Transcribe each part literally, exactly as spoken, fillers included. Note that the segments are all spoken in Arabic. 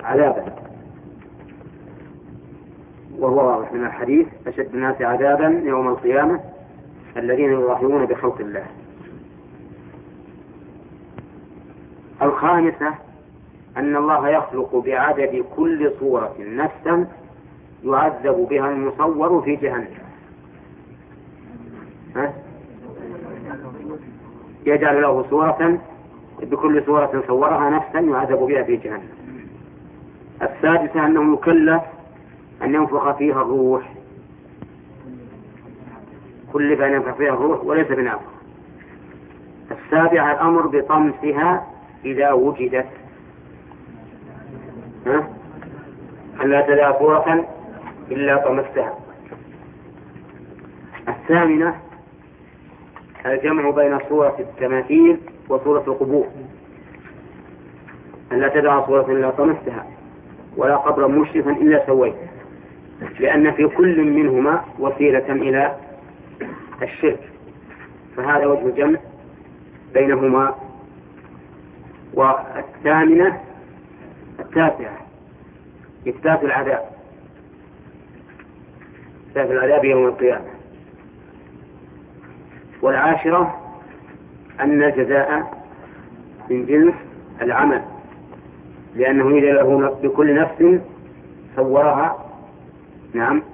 عذابا، وهو واضح من الحديث: أشد الناس عذابا يوم القيامة الذين يضاهئون بخلق الله. الخامسة أن الله يخلق بعدد كل صورة نفسا يعذب بها المصور في جهنم. ها؟ يجعل له صورة، بكل صورة صورها نفسا يعذب بها في جهنم. السادسة أنه يكلف أن ينفخ فيها الروح، كلف أن ينفخ فيها الروح وليس بنافخ. السابعة الأمر بطمسها إذا وجدت، ها؟ ألا تدع صورة إلا طمستها. الثامنة الجمع بين صورة التماثيل وصورة القبور، ألا تدع صورة إلا طمستها ولا قبرا مشرفا إلا سويته، لأن في كل منهما وسيلة إلى الشرك، فهذا وجه الجمع بينهما. والثامنة التاسعة إثبات العذاب، إثبات العذاب يوم القيامة. والعاشرة أن الجزاء من جنس العمل، لأنه إذا له بكل نفس صورها، نعم،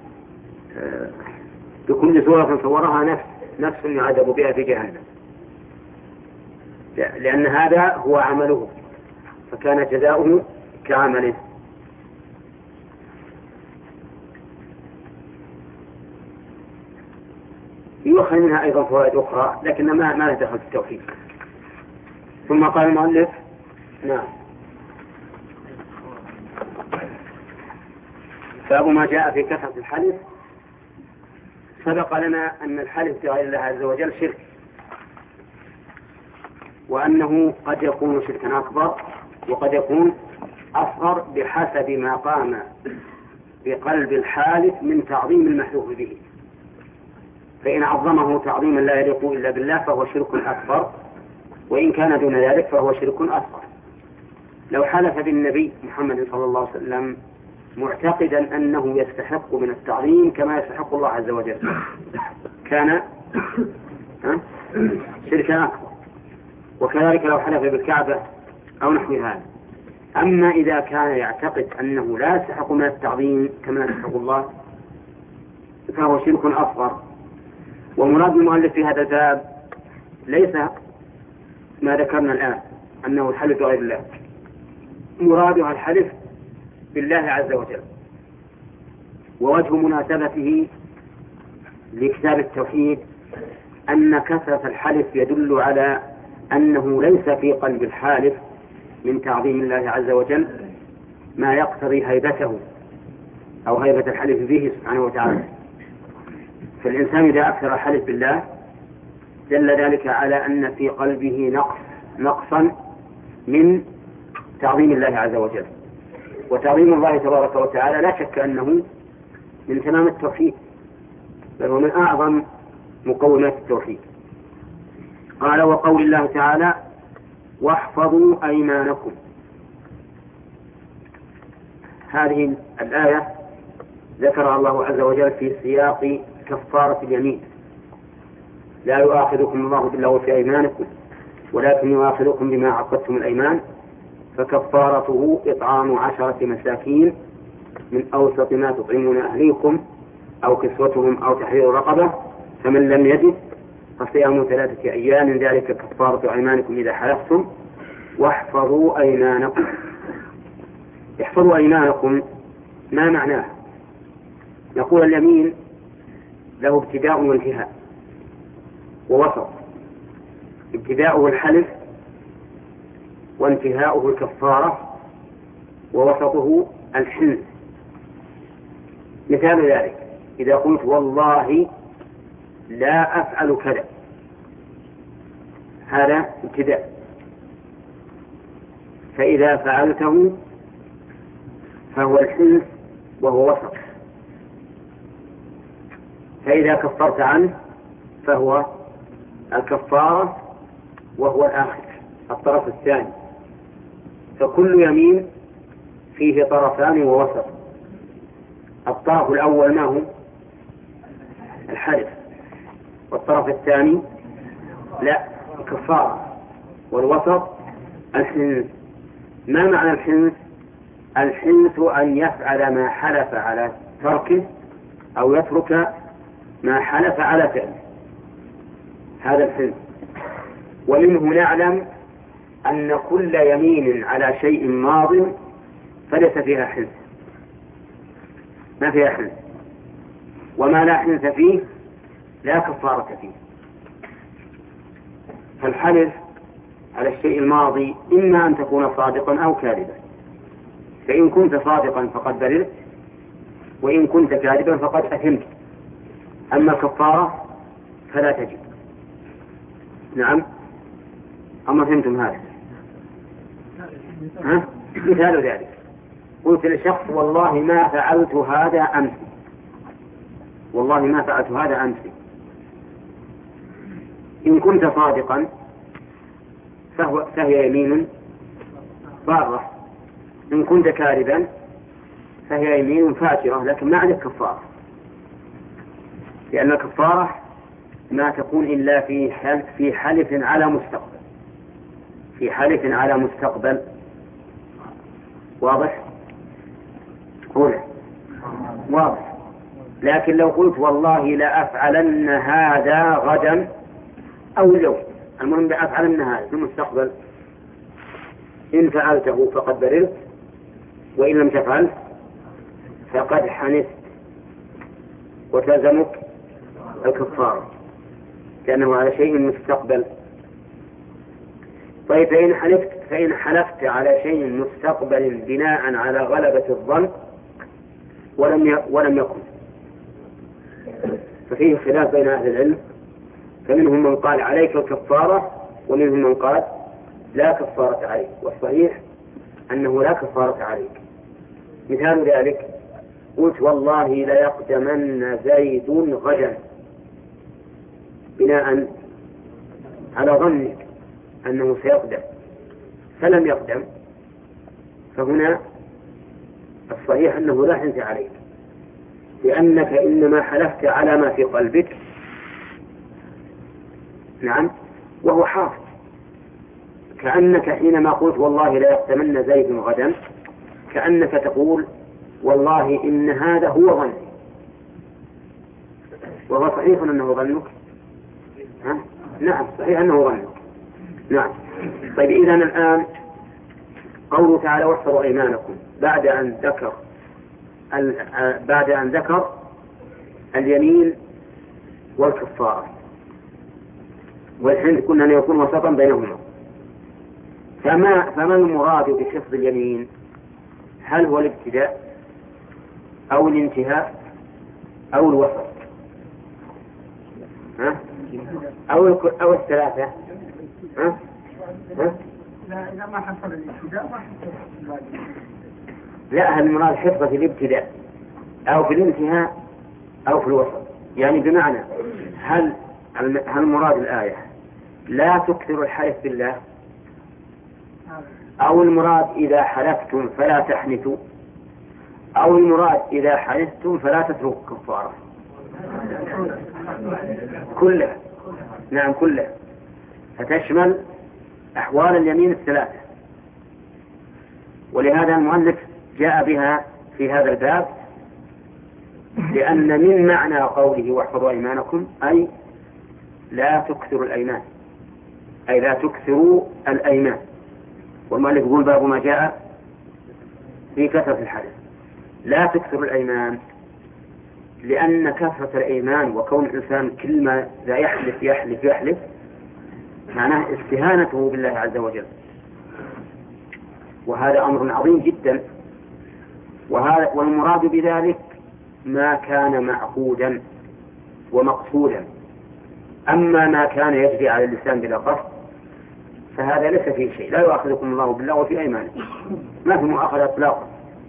بكل صورة صورها نفس نفس يعذب بها في جهنم، لأن هذا هو عمله فكان جزاؤه كعمله. يؤخذ منها أيضا فوائد أخرى لكن ما ما دخل في التوحيد. ثم قال المؤلف: نعم، باب ما جاء في كثرة الحلف. سبق لنا أن الحلف بغير الله عز وجل شرك، وأنه قد يكون شركا أكبر وقد يكون أصغر بحسب ما قام بقلب الحالف من تعظيم المحلوف به. فإن عظمه تعظيما لا يليق إلا بالله فهو شرك أكبر، وإن كان دون ذلك فهو شرك أصغر. لو حلف بالنبي محمد صلى الله عليه وسلم معتقدا أنه يستحق من التعظيم كما يستحق الله عز وجل كان شركا أكبر، وكذلك لو حلف بالكعبة أو نحو هذا. أما إذا كان يعتقد أنه لا يستحق من التعظيم كما يستحق الله فهو شرك أصغر. ومراد المؤلف في هذا الباب ليس ما ذكرنا الآن أنه الحلف بغير الله، مرادها الحلف بالله عز وجل. ووجه مناسبته لكتاب التوحيد أن كثرة الحلف يدل على أنه ليس في قلب الحالف من تعظيم الله عز وجل ما يقتضي هيبته أو هيبة الحلف به سبحانه وتعالى. فالإنسان إذا أكثر الحلف بالله دل ذلك على أن في قلبه نقص نقصا من تعظيم الله عز وجل. وتعظيم الله تبارك وتعالى لا شك أنه من تمام التوحيد، بل هو من أعظم مقومات التوحيد. قال: وقول الله تعالى: واحفظوا أيمانكم. هذه الآية ذكرها الله عز وجل في سياق كفارة اليمين. لا يؤاخذكم الله باللغو في أيمانكم ولكن يؤاخذكم بما عقدتم الأيمان، فكفارته إطعام عشرة مساكين من أوسط ما تطعمون أهليكم أو كسوتهم أو تحرير رقبة، فمن لم يجد فصيام ثلاثة أيام ذلك كفارة أيمانكم إذا حلفتم واحفظوا أيمانكم. احفظوا أيمانكم ما معناه؟ نقول اليمين له ابتداء وانتهاء ووسط. ابتداؤه الحلف وانتهاؤه الكفارة ووسطه الحنث. مثال ذلك: إذا قلت والله لا أفعل كذا، هذا ابتداء. فإذا فعلته فهو الحنث وهو وسط. فإذا كفرت عنه فهو الكفارة وهو الآخر الطرف الثاني. فكل يمين فيه طرفان ووسط. الطرف الأول ما هو؟ الحلف. والطرف الثاني لا، الكفارة. والوسط الحنث. ما معنى الحنث؟ الحنث أن يفعل ما حلف على تركه أو يترك ما حلف على فعله، هذا الحنث. ومنه نعلم أن كل يمين على شيء ماض فليس فيها حنث، ما فيها حنث. وما لا حنث فيه لا كفارة فيه. فالحلف على الشيء الماضي إما أن تكون صادقا أو كاذبا، فإن كنت صادقا فقد بررت، وإن كنت كاذبا فقد أثمت. أما الكفارة فلا تجب. نعم، أما فهمتم هذا؟ ها؟ مثال ذلك، قلت لشخص والله ما فعلت هذا أمس، والله ما فعلت هذا أمس. إن كنت صادقا فهو فهي يمين بارة، إن كنت كاذبا فهي يمين فاجرة، لكن ما عليك كفارة، لأن الكفارة ما تكون إلا في حلف في حلف على مستقبل، في حلف على مستقبل. واضح؟ قوله واضح. لكن لو قلت والله لا أفعلن هذا غدا أو اليوم، المهم لا أفعلن هذا في المستقبل، إن فعلته فقد بررت، وإن لم تفعل فقد حنثت وتلزمك الكفارة، لأنه على شيء مستقبل. طيب فإن حلفت فإن حلفت على شيء مستقبل بناء على غلبة الظن ولم ولم يكن، ففيه خلاف بين أهل العلم، فمنهم من قال عليك الكفارة ومنهم من قال لا كفارة عليك، والصحيح أنه لا كفارة عليك. مثال ذلك قلت والله ليقدمن زيد غدا بناء على ظنك أنه سيقدم فلم يقدم، فهنا الصحيح أنه لا حنث عليك، لأنك إنما حلفت على ما في قلبك. نعم، وهو حاصل، كأنك حينما قلت والله لا يقدمن زيد غدا كأنك تقول والله إن هذا هو ظني، وهو صحيح أنه ظنك. ها؟ نعم صحيح أنه ظنك. نعم. طيب إذن الآن قوله تعالى واحفظوا أيمانكم بعد أن ذكر بعد أن ذكر اليمين والكفارة والحنث كنا أن يكون وسطا بينهما. فما فما المراد بحفظ اليمين؟ هل هو الابتداء أو الانتهاء أو الوسط؟ ها؟ أو أو الثلاثة؟ ها؟ ها؟ لا، إذا ما حصل الابتداء ما حصل. لا، هل المراد حفظ في الابتداء أو في الانتهاء أو في الوسط؟ يعني بمعنى هل هل مراد الآية لا تكثروا الحلف بالله، أو المراد إذا حلفتم فلا تحنثوا، أو المراد إذا حلفتم فلا تتركوا كفارة؟ كلها. نعم كلها، فتشمل أحوال اليمين الثلاثة. ولهذا المؤلف جاء بها في هذا الباب، لأن من معنى قوله واحفظوا أيمانكم أي لا تكثروا الأيمان، أي لا تكثروا الأيمان. والمؤلف يقول باب ما جاء في كثرة الحلف، لا تكثروا الأيمان، لأن كثرة الأيمان وكون الإنسان كل ما لا يحلف يحلف يحلف معناه استهانته بالله عز وجل، وهذا أمر عظيم جدا. وهذا والمراد بذلك ما كان معقودا ومقصودا. أما ما كان يجري على اللسان بلا قصد فهذا ليس فيه شيء، لا يؤاخذكم الله باللغو في أيمانكم، ما في مؤاخذة إطلاقا.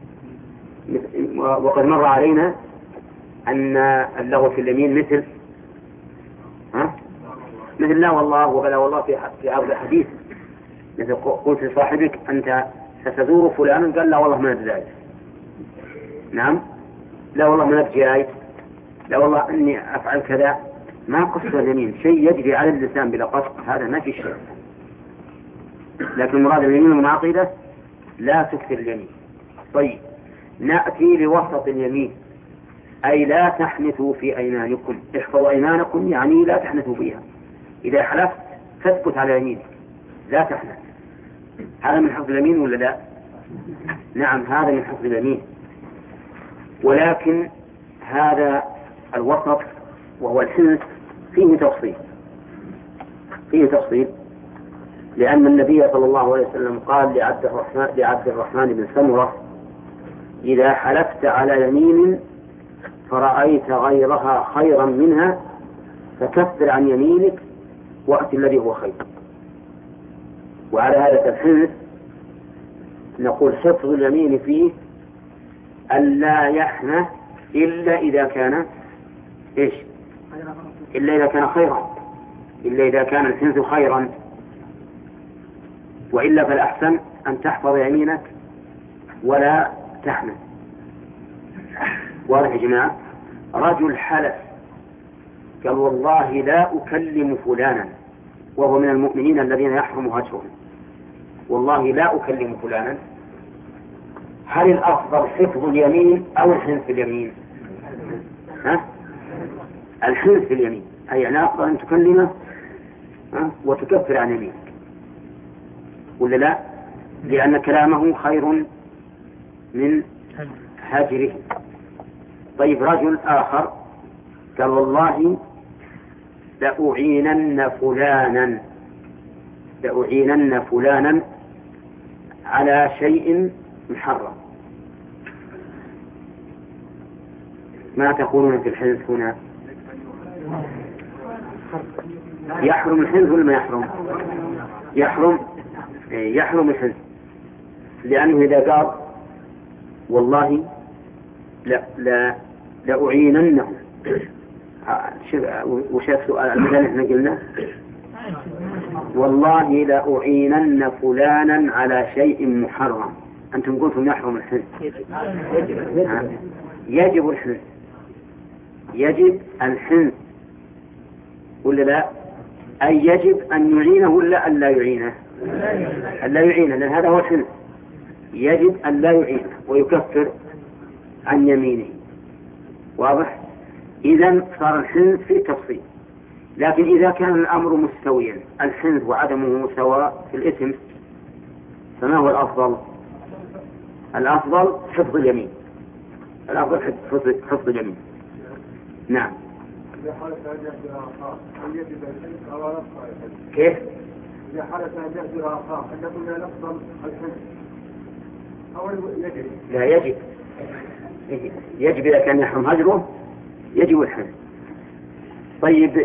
وقد مر علينا أن اللغو في اليمين مثل ها؟ مثل لا والله وبلا والله في في عرض الحديث، مثل قلت لصاحبك أنت ستزور فلانا، قال لا والله ما نتزايد، نعم، لا والله ما نتجايد، لا والله أني أفعل كذا، ما قصد اليمين، شيء يجري على اللسان بلا قصد، هذا ما في شيء. لكن مراد اليمين المنعقدة لا تكثر اليمين. طيب، نأتي لوسط اليمين، أي لا تحنثوا في أيمانكم، احفظوا أيمانكم يعني لا تحنثوا فيها، إذا حلفت تثبت على يمينك لا تحنث. هذا من حفظ اليمين ولا لا؟ نعم، هذا من حفظ اليمين. ولكن هذا الوسط وهو الحنث فيه تفصيل، فيه تفصيل لأن النبي صلى الله عليه وسلم قال لعبد الرحمن, لعبد الرحمن بن سمرة: إذا حلفت على يمين فرأيت غيرها خيرا منها فكفر عن يمينك وأت الذي هو خير. وعلى هذا الحنث نقول حفظ اليمين فيه ألا يحنث إلا إذا كان إيش؟ إلا إذا كان خيرا، إلا إذا كان الحنث خيرا، وإلا فالأحسن أن تحفظ يمينك ولا تحنث. واضح يا جماعة؟ رجل حلف قال: والله لا أكلم فلانا، وهو من المؤمنين الذين يحرم هجرهم، والله لا أكلم فلانا، هل الأفضل حفظ اليمين أو الحنث في اليمين؟ ها؟ الحنث في اليمين، أي يعني أفضل أن تكلمه وتكفر عن يمينك، ولا لا؟ لأن كلامه خير من هجره. طيب، رجل آخر قال: والله لأعينن فلانا لأعينن فلانا على شيء محرم. ما تقولون في الحنث هنا؟ يحرم الحنث ولا ما يحرم؟ يحرم يحرم الحنث، لأنه إذا قال: والله لا لا لأعيننه، وش السؤال المثال احنا قلنا؟ والله لأعينن فلانا على شيء محرم، أنتم قلتم يحرم الحنث. يجب الحنث، يجب الحنث ولا لا؟ أي يجب أن يعينه ولا أن لا يعينه؟ أن لا يعينه، لأن هذا هو الحنث. يجب أن لا يعينه ويكفر عن يمينه. واضح؟ إذن صار الحنث في تفصيل. لكن إذا كان الأمر مستويا، الحنث وعدمه سواء في الإثم، فما هو الأفضل؟ الأفضل حفظ اليمين، الأفضل حفظ اليمين. نعم. كيف؟ إذا حدث أن يهجر أخاه أن يكون الأفضل الحنث أو يجب؟ لا، يجب يجب إذا كان يحرم هجره يجب الحنث. طيب،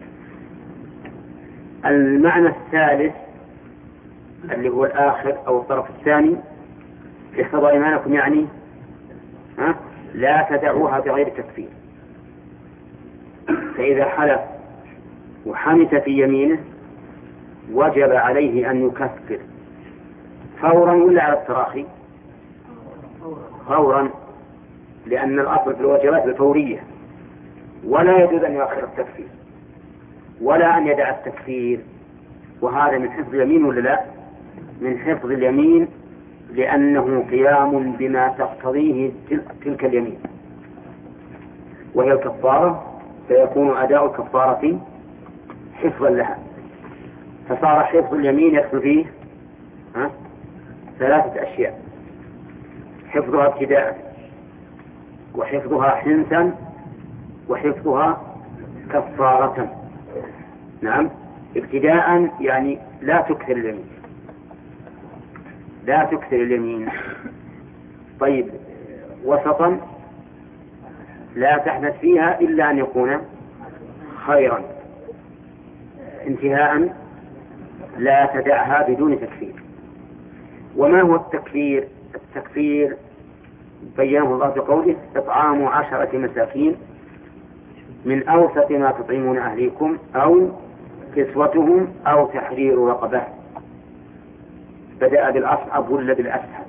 المعنى الثالث اللي هو الآخر أو الطرف الثاني: احفظوا أيمانكم، يعني ها لا تدعوها بغير تكفير. فإذا حلف وحنث في يمينه وجب عليه أن يكفر فورا ولا على التراخي؟ فورا، لأن الأصل في الواجبات الفورية، ولا يجوز أن يؤخر التكفير ولا أن يدع التكفير. وهذا من حفظ اليمين ولا لا؟ من حفظ اليمين، لأنه قيام بما تقتضيه تلك اليمين وهي الكفارة، فيكون أداء الكفارة حفظا لها. فصار حفظ اليمين يدخل فيه ها؟ ثلاثة أشياء: حفظها ابتداء، وحفظها حنثا، وحفظها كفارة. نعم، ابتداء يعني لا تكثر اليمين، لا تكثر اليمين. طيب، وسطا لا تحدث فيها إلا أن يكون خيرا. انتهاء لا تدعها بدون تكفير. وما هو التكفير؟ التكفير بينه الله بقوله: إطعام عشرة مساكين من أوسط ما تطعمون أهليكم أو كسوتهم أو تحرير رقبة. بدأ بالأصعب ولا بالأسهل؟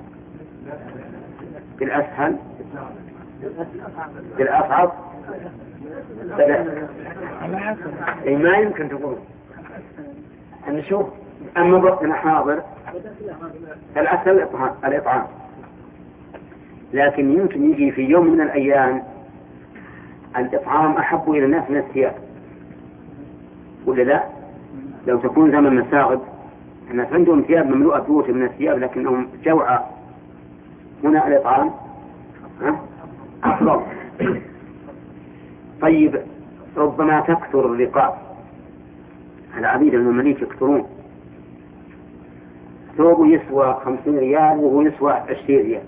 بالأسهل بالأصعب بدأ. أي ما يمكن تقول نشوف. أما وقتنا حاضر الأسهل الإطعام، لكن يمكن يجي في يوم من الأيام الإطعام أحب إلى الناس من الثياب، ولا لا؟ لو تكون زمن مساغب الناس عندهم ثياب مملوءة بيوت من الثياب لكنهم جوعى، هنا الإطعام أفضل. طيب ربما تكثر الرقاب، العبيد المماليك يكثرون، ثوبه يسوى خمسين ريال وهو يسوى عشرين ريال.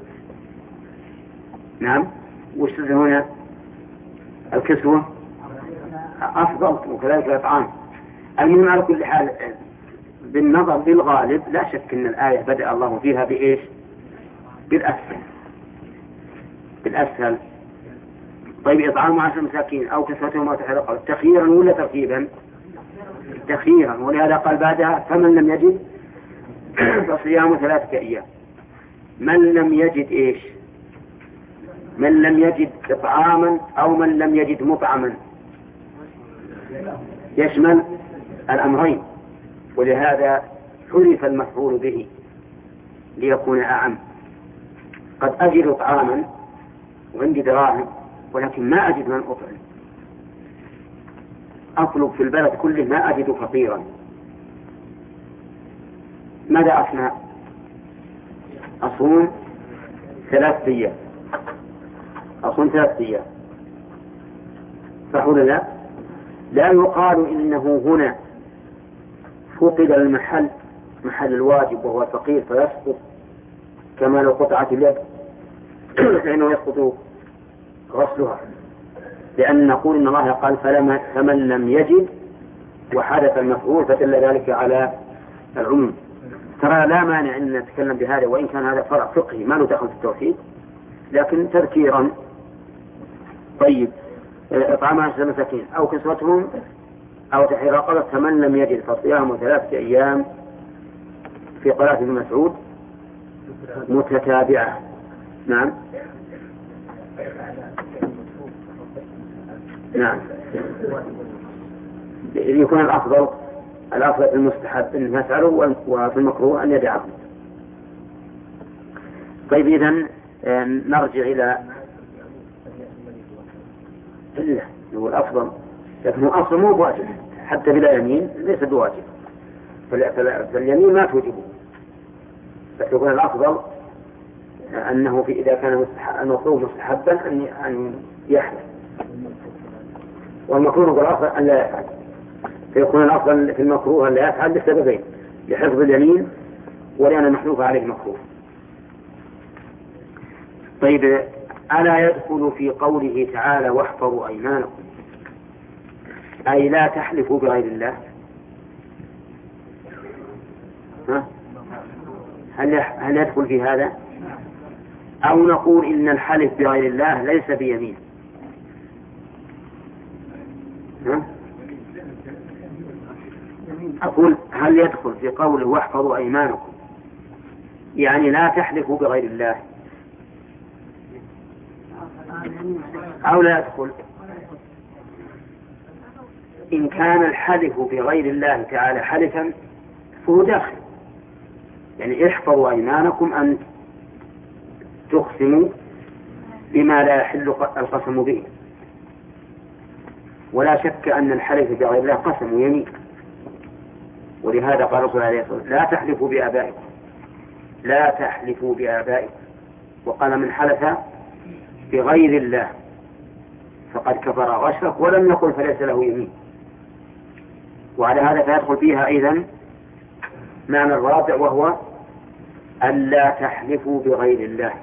نعم، وش هنا الكسوة أفضل وكذلك الإطعام. المهم على كل حال بالنظر للغالب لا شك أن الآية بدأ الله فيها بإيش؟ بالأسهل بالأسهل. طيب إطعام عشر مساكين أو كسوتهم أو تحرير رقبة تخييرا ولا ترتيبا؟ تخييرا، ولهذا قال بعدها فمن لم يجد فصيام ثلاثة أيام. من لم يجد إيش؟ من لم يجد إطعاما أو من لم يجد مطعما، يشمل الأمرين، ولهذا حرف المفعول به ليكون أعم. قد أجد طعاما وعندي دراهم ولكن ما أجد من أطعم، أطلب في البلد كله ما أجد فقيرا، ماذا أصنع؟ أصوم ثلاث أيام أصوم ثلاث أيام فحول لا لا يقال إنه هنا فقد المحل محل الواجب وهو الفقير فيسقط كما لو قطعت اليد فإنه يسقط غسلها، لأن نقول إن الله قال فلما فمن لم يجد وحدث المفعول فدل ذلك على العموم. ترى لا مانع أن نتكلم بهذا وإن كان هذا فرع فقهي ما له دخل في التوحيد، لكن تذكيرا. طيب إطعام عشرة مساكين أو كسوتهم أو تحرير رقبة فمن لم يجد فصيام ثلاثة أيام في قراءة ابن مسعود متتابعة. نعم نعم يكون الأفضل الأفضل في المستحب أن يفعله وفي المكروه أن يدعه. طيب إذن نرجع إلى إلا هو الأفضل، لكنه أصلا مو بواجب حتى بلا يمين ليس بواجب، فاليمين ما توجبه، فتكون الأفضل أنه في إذا كان المكروه مستحبا أن أن يحلف، والمكروه هو الأفضل أن لا يفعل، فيكون الأفضل في المكروه أن لا يفعل لسببين: لحفظ اليمين ولأن المحلوف عليه مكروه. طيب ألا يدخل في قوله تعالى واحفظوا أيمانكم أي لا تحلفوا بغير الله؟ ها؟ هل هل يدخل في هذا؟ أو نقول إن الحلف بغير الله ليس بيمين؟ ها؟ أقول هل يدخل في قوله واحفظوا أيمانكم يعني لا تحلفوا بغير الله أو لا يدخل؟ إن كان الحلف بغير الله تعالى حلفا فهو داخل، يعني احفظوا أيمانكم أن تقسموا بما لا يحل القسم به، ولا شك أن الحلف بغير الله قسم ويمين، ولهذا قال رسول الله عليه الصلاة والسلام لا تحلفوا بآبائكم لا تحلفوا بآبائكم، وقال من حلف بغير الله فقد كفر واشرك ولم يقل فليس له يمين. وعلى هذا فيدخل فيها أيضا معنى الرابع وهو ألا تحلفوا بغير الله.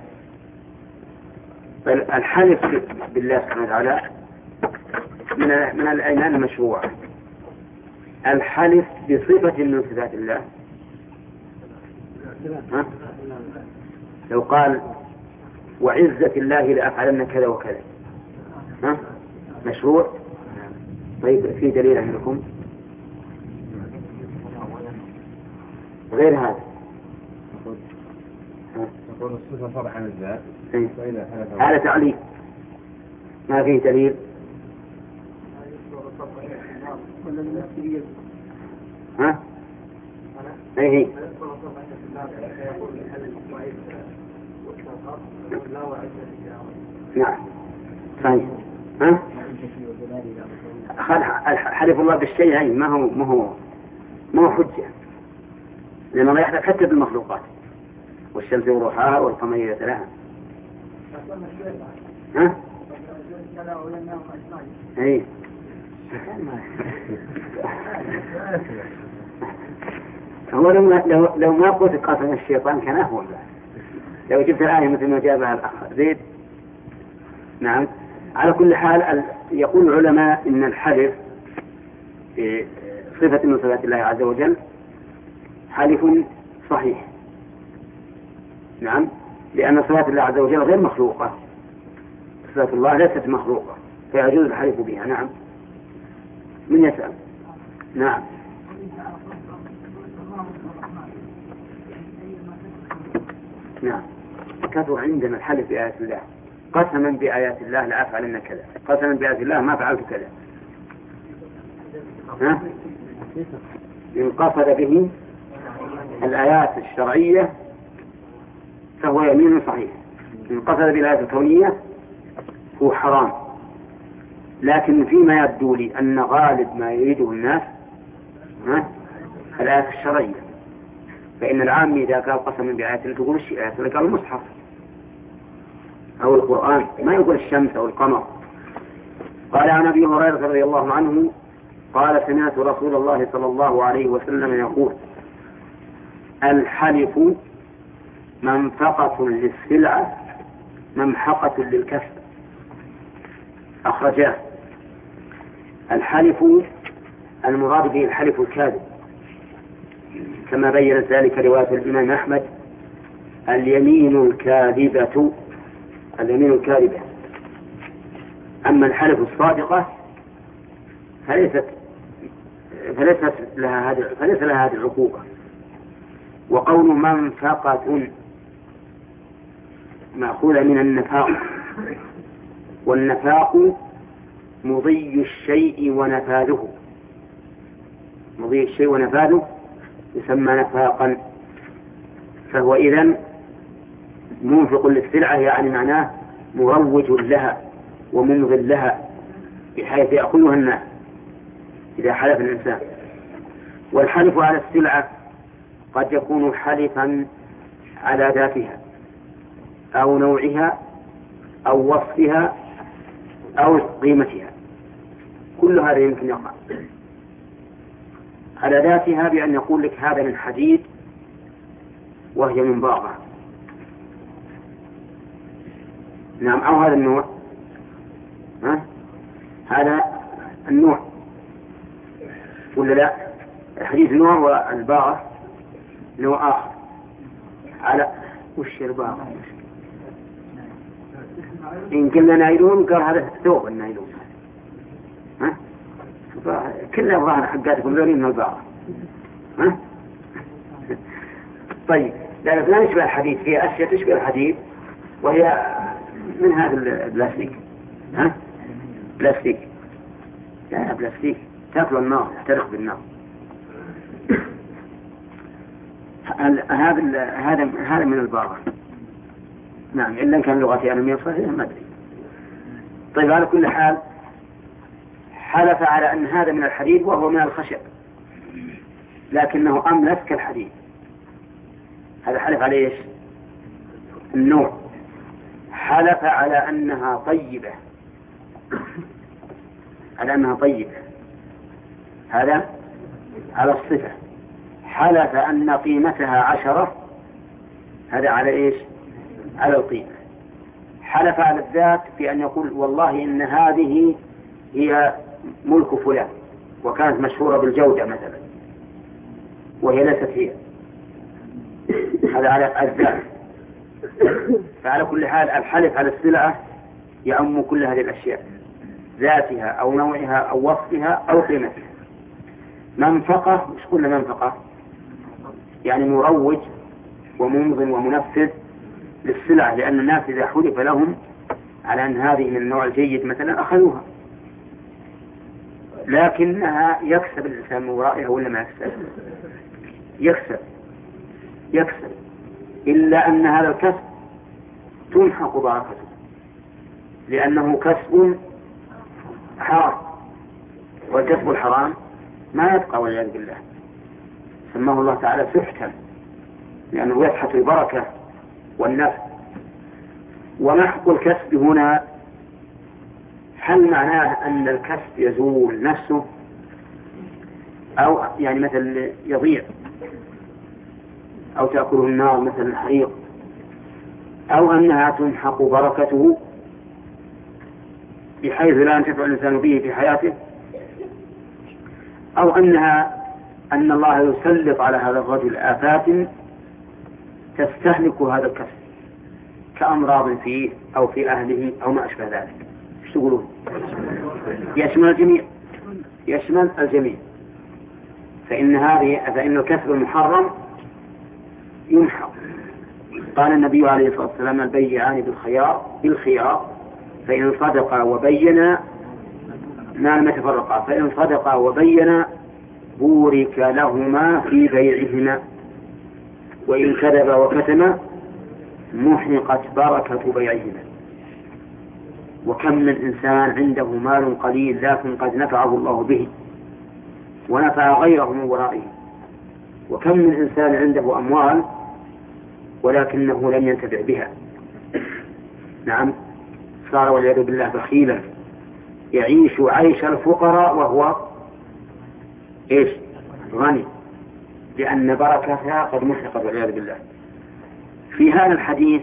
الحلف بالله سبحانه وتعالى من من الأيمان المشروعة. الحلف بصفة من صفات الله ها؟ لو قال وعزة الله لأفعلن كذا وكذا ها؟ مشروع. طيب في دليل عندكم غير هذا؟ والصفة فرع عن الذات. هذا تعليل ما فيه دليل. ها؟ ايه نعم صحيح. ها؟ حلف الله بالشيء هاي ما هو ما هو ما هو حجة، لأن الله يحدث حتى بالمخلوقات، والشمس وروحها والقمر يتلاها. ها؟ ايه هو لو لو لو ما قلت قسم الشيطان كان أهون. لو جبت الآية مثل ما جابها الأخ زيد. نعم. على كل حال يقول العلماء إن الحلف في صفة من صفات الله عز وجل حلف صحيح. نعم، لأن صفات الله عز وجل غير مخلوقة، صفات الله ليست مخلوقة فيجوز الحلف بها. نعم. من يسأل؟ نعم. نعم. كثر عندنا الحلف بآيات الله، قسما بآيات الله لا أفعلن كذا، قسما بآيات الله ما فعلت كذا. ها؟ إن قصد به الآيات الشرعية فهو يمين صحيح، إن قصد بالآيات الكونية هو حرام. لكن فيما يبدو لي أن غالب ما يريده الناس ها؟ الآيات الشرعية، فإن العام إذا قال قسما بآيات تقول الشيء آيات قال المصحف أو القرآن، ما يقول الشمس أو القمر. قال عن أبي هريرة رضي الله عنه قال سمعت رسول الله صلى الله عليه وسلم يقول الحلف منفقة للسلعة ممحقة للكسب. أخرجاه. الحلف المراد به الحلف الكاذب، كما بين ذلك رواية الإمام أحمد اليمين الكاذبة، اليمين الكاذبة. أما الحلف الصادقة فليست فليست لها هذه فليس لها هذه العقوبة. وقول منفقة مأخوذة من النفاق، والنفاق مضي الشيء ونفاذه، مضي الشيء ونفاذه يسمى نفاقا. فهو إذن منفق للسلعة، يعني معناه مروج لها ومنغل لها بحيث يأكلها الناس إذا حلف الإنسان. والحلف على السلعة قد يكون حلفا على ذاتها أو نوعها أو وصفها أو قيمتها، كل هذا يمكن يقع. على ذاتها بأن يقول لك هذا من حديد وهي من باغة، نعم، أو هذا النوع، ها؟ هذا النوع ولا لا؟ الحديد نوع والباغة نوع آخر. على وش الباغة؟ إن كنا نايلون قال هذا ثوب النايلون، ها؟ كلها ظاهر حقاتكم ذولي من الباغة، ها؟ طيب، لأن لا نشبه الحديد، في أشياء تشبه الحديد وهي من هذا البلاستيك، ها؟ بلاستيك، لا بلاستيك تأكل النار، تحترق بالنار. هذا هذا هذا من الباغة، نعم، إلا كان لغتي أنا من صحيح ما أدري. طيب، على كل حال حلف على أن هذا من الحديد وهو من الخشب، لكنه أملس كالحديد. هذا حلف على إيش؟ النوع. حلف على أنها طيبة، على أنها طيبة، هذا على الصفة. حلف أن قيمتها عشرة، هذا على إيش؟ على القيمة. حلف على الذات بأن يقول والله إن هذه هي ملك فلان وكانت مشهورة بالجودة مثلا وهي ليست هي، هذا على الذات. فعلى كل حال الحلف على السلعة يعم كل هذه الأشياء، ذاتها أو نوعها أو وصفها أو قيمتها. منفقة، مش قلنا منفقة يعني مروج ومنظم ومنفذ للسلع، لأن الناس إذا حلف لهم على أن هذه من النوع الجيد مثلا أخذوها، لكنها يكسب الإنسان من ورائها ولا ما يكسب؟ يكسب يكسب إلا أن هذا الكسب تمحق بركته، لأنه كسب حرام، والكسب الحرام ما يبقى والعياذ بالله، سماه الله تعالى سحتا، لأنه يسحت البركة والنفع. ومحق الكسب هنا هل معناه أن الكسب يزول نفسه، أو يعني مثل يضيع أو تأكله النار مثل الحريق، أو أنها تمحق بركته بحيث لا ينتفع الإنسان به في حياته، أو أنها أن الله يسلط على هذا الرجل آفات تستهلك هذا الكسب كأمراض فيه أو في أهله أو ما أشبه ذلك. ايش تقولون؟ يشمل الجميع، يشمل الجميع. فإن هذه فإن الكسب المحرم يمحق. قال النبي عليه الصلاة والسلام: البيعان بالخيار بالخيار فإن صدقا وبينا ما لم يتفرقا، فإن صدقا وبينا بورك لهما في بيعهما، وإن كذبا وكتما محقت بركة بيعهما. وكم من إنسان عنده مال قليل لكن قد نفعه الله به ونفع غيره من ورائه، وكم من إنسان عنده أموال ولكنه لم ينتفع بها، نعم، صار والعياذ بالله بخيلا يعيش عيش الفقراء وهو إيش؟ غني، لأن بركتها قد محقت والعياذ بالله. في هذا الحديث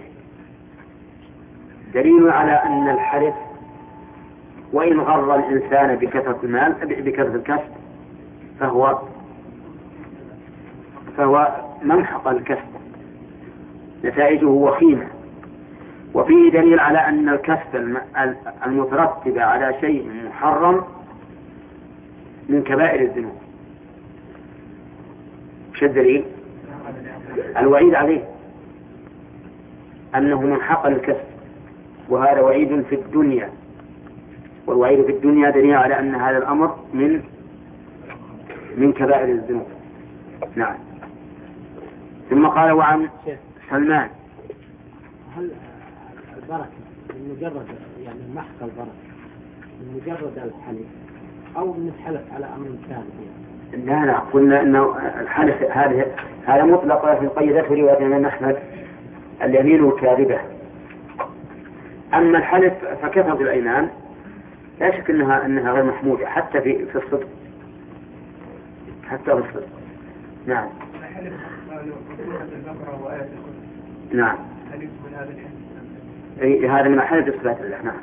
دليل على أن الحلف وإن غر الإنسان بكثرة المال بكثرة الكسب فهو فهو ممحق الكسب، نتائجه وخيمة. وفيه دليل على أن الكسب المترتب على شيء محرم من كبائر الذنوب. ايش الدليل؟ الوعيد عليه أنه منحق للكسب، وهذا وعيد في الدنيا، والوعيد في الدنيا دليل على أن هذا الأمر من من كبائر الذنوب. نعم. ثم قال: وعن سلمان: هل البركة من مجرد يعني محق البركة من مجرد الحلف أو من الحلف على أمر ثاني؟ لا لا، قلنا أنه الحلف هذا هذا مطلق، لكن قيدته رواية الإمام أحمد: اليمين الكاذبة. أما الحلف فكثرة الأيمان لا شك أنها أنها غير محمودة حتى في في الصدق، حتى في الصدق. نعم. نعم. أي هذا من حلف صفات الله. نعم.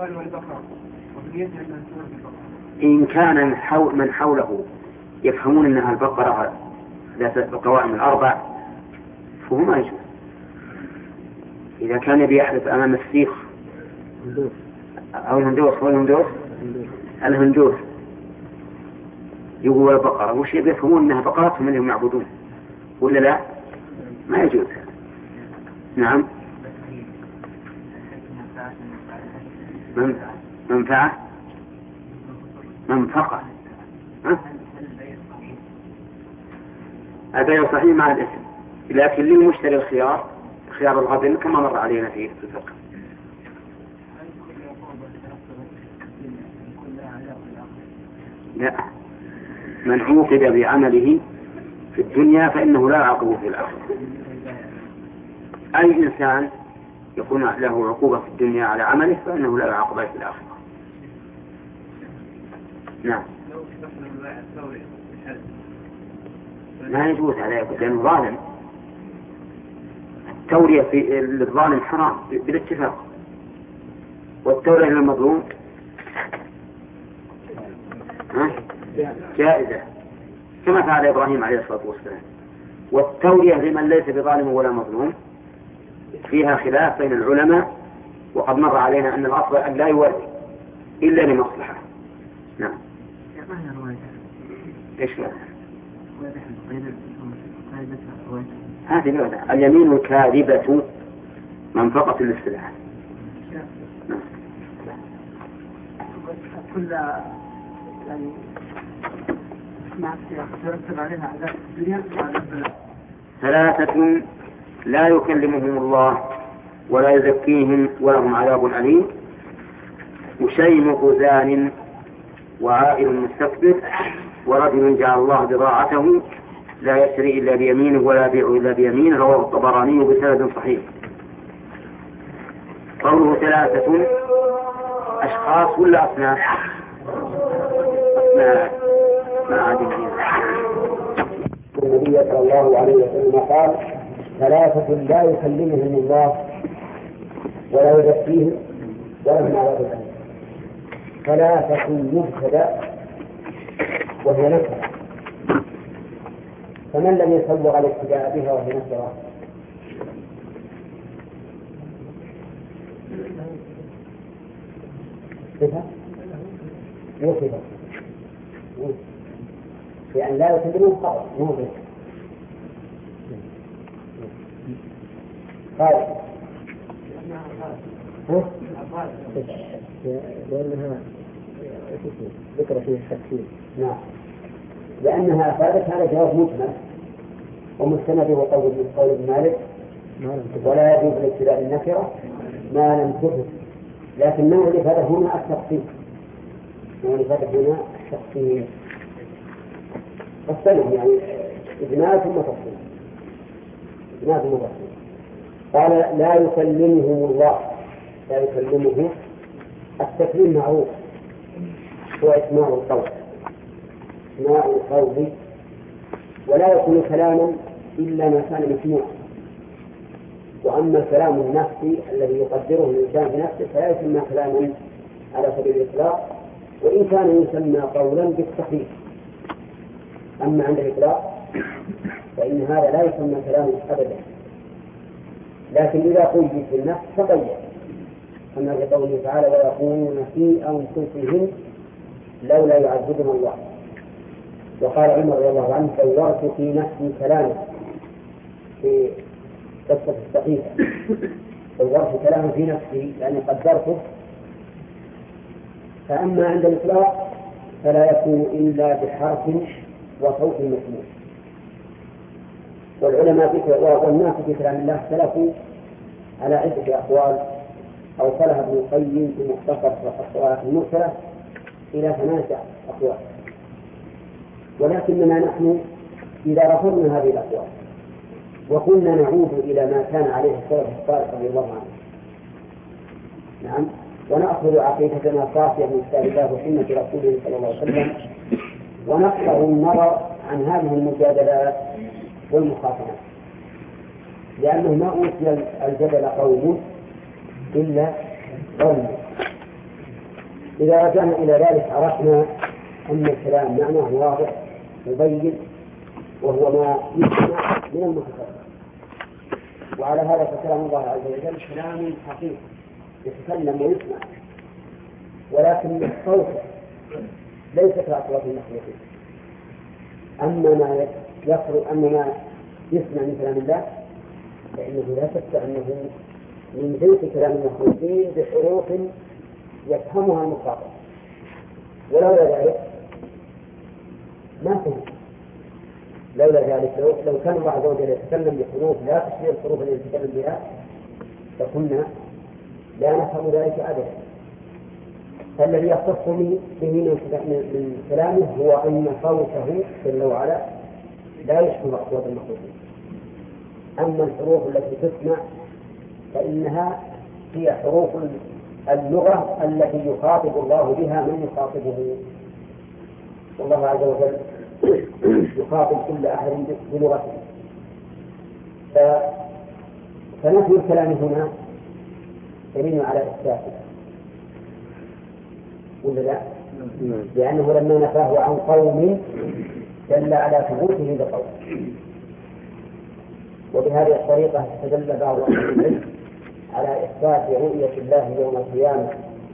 إن كان من, حول من حوله يفهمون أنها البقرة ذات القوائم الأربع فهو ما يجوز. إذا كان يبي يحلف أمام السيخ أو الهندوس هو الهندوس الهندوس يقول البقرة، وش يفهمون أنها بقرة من هم يعبدون ولا لا؟ ما يجوز. نعم. منفعة منفقة. البيع صحيح مع الاسم، لكن للمشتري الخيار خيار الغبن كما مر علينا في الفقه. لا، من عوقب بعمله في الدنيا فإنه لا يعاقبه في الآخرة. أي إنسان يكون له عقوبة في الدنيا على عمله فإنه لا يعاقبه في الآخرة. نعم. ما يجوز عليه لأنه ظالم. التورية في الظالم حرام بالاتفاق، والتورية للمظلوم جائزة كما فعل إبراهيم عليه الصلاة والسلام. والتورية لمن ليس بظالم ولا مظلوم فيها خلاف بين العلماء، وقد مر علينا أن الأصل أن لا يوري إلا لمصلحة. نعم. إيش هذا؟ هذه الوضع اليمين الكاذبة منفقة الاصطلاح. كل يعني مع يترتب عليها عذاب الدنيا وعذاب الآخرة. ثلاثة لا يكلمهم الله ولا يزكيهم ولهم عذاب أليم: وشيم زان، وعائل مستكبر، ورجل جعل الله بضاعته لا يشتري إلا بيمينه ولا يبيع إلا بيمينه، رواه الطبراني بسند صحيح. قوله ثلاثة أشخاص ولا أصناف؟ أصناف ما عادين. النبي صلى الله عليه وسلم قال: ثلاثة لا يكلمهم الله ولا يزكيهم ولهم عذاب أليم. ثلاثة مبتدأ وهي نكرة، فمن لم يسبق الابتداء بها وهي نكرة؟ صفة وصفة، لأن لا يكلمهم قط موضع. قال لأنها ذكر فيه التكفير. نعم، لأنها أفادت هذا جواب مجمل ومستند وقول قول ابن مالك: ولا يجوز الابتداء النكرة ما لم تثبت. لكن نوع الإفادة هنا التخصيص، نوع الإفادة هنا التخصيص السلم، يعني إجمال ثم تفصيل، إجمال ثم تفصيل. قال: لا يكلمهم الله، لا يكلمهم. التكليم معروف، هو إسماع القول، إسماع القول، ولا يكون كلاما إلا ما كان مسموعا. وأما الكلام النفسي الذي يقدره الإنسان بنفسه فلا يسمى كلاما على سبيل الإطلاق، وإن كان يسمى قولا بالتخفيف. أما عند الإطلاق فإن هذا لا يسمى كلاما أبدا، لكن إذا قيد في النفس فقيد، كما في قوله تعالى: ويقولون في أنفسهم لولا يعذبنا الله. وقال عمر رضي الله عنه: صورت في نفسي كلامه في قصة السقيفة، صورت كلامه في نفسي يعني قدرته. فأما عند الإطلاق فلا يكون إلا بحرف وصوت مسموع. والعلماء والناس في كلام الله اختلفوا على عدة أقوال، أوصلها ابن القيم في مختصر الأقوال المرسلة إلى ثمانية أقوال. ولكننا نحن إذا رفضنا هذه الأقوال وكنا نعود إلى ما كان عليه السلف الصالح رضي الله عنه، نعم، ونأخذ عقيدتنا صافية من كتاب الله وسنة رسوله صلى الله عليه وسلم، ونقطع النظر عن هذه المجادلات والمخاصمات، لأنه ما أوتي الجدل قوم إلا ظن. إذا رجعنا إلى ذلك عرفنا أن الكلام معناه واضح مبين، وهو ما يسمع من المتكلم. وعلى هذا فكلام الله عز وجل كلام حقيقي يتكلم ويسمع، ولكن الصوت ليس كأصوات المخلوقين. أما ما يخرج أما ما يسمع من كلام الله فإنه لا شك أنه من جنس كلام المخلوقين بحروف يفهمها المخاطب، ولولا ذلك ما فهم. لولا ذلك لو, لو كان الله عز وجل يتكلم بحروف لا تشبه الحروف التي يتكلم بها فكنا لا نفهم ذلك أبدا. فالذي يختص به من كلامه هو أن صوته جل وعلا لا يشبه أصوات المخلوقين. أما الحروف التي تسمع فإنها هي حروف اللغة التي يخاطب الله بها من يخاطبه، والله عز وجل يخاطب كل أحد بلغته. فنفي الكلام هنا دليل على إثباته ولا لا؟ لأنه لما نفاه عن قوم دل على ثبوته بقول. وبهذه الطريقة استدل بعض أهل العلم على إثبات رؤية الله يوم القيامة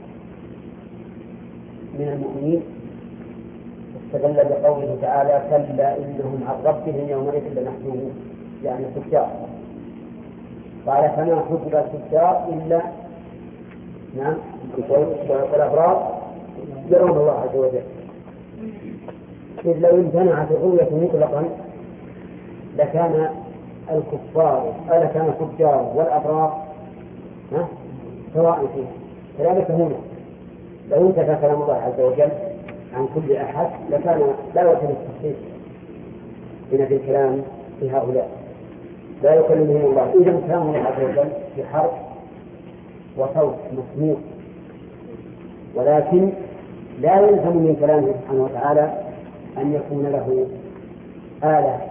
من المؤمنين، استدل بقوله تعالى: كلا إنهم عن ربهم يومئذ لمحجوبون، يعني الكفار. قال فما حجب الكفار إلا نعم والأبرار يرون الله عز وجل. إذ لو امتنعت الرؤية مطلقا لكان الكفار لكان الفجار والأبرار سواء فيه. كذلك هنا لو انتفى كلام الله عز وجل عن كل أحد لكان لا وجه للتخصيص من في الكلام في هؤلاء، لا يكلمهم الله. إذا كلام الله عز وجل في حرف وصوت مسموع، ولكن لا يلزم من كلامه سبحانه وتعالى أن يكون له آلة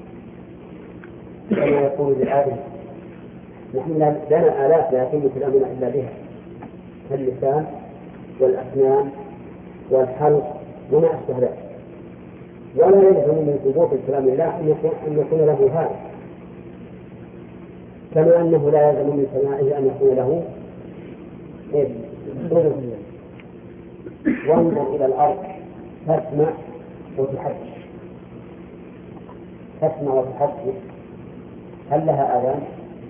كما يقول بالآدم. نحن لنا آلات لا يتم كلامنا إلا بها كاللسان والأسنان والحلق وما أشبه ذلك، ولا يلزم من ثبوت كلام الله أن يكون له هذا، كما أنه لا يلزم من سماعه أن يكون له أذن. وانظر إلى الأرض تسمع وتحدث، تسمع وتحدث، هل لها آذان؟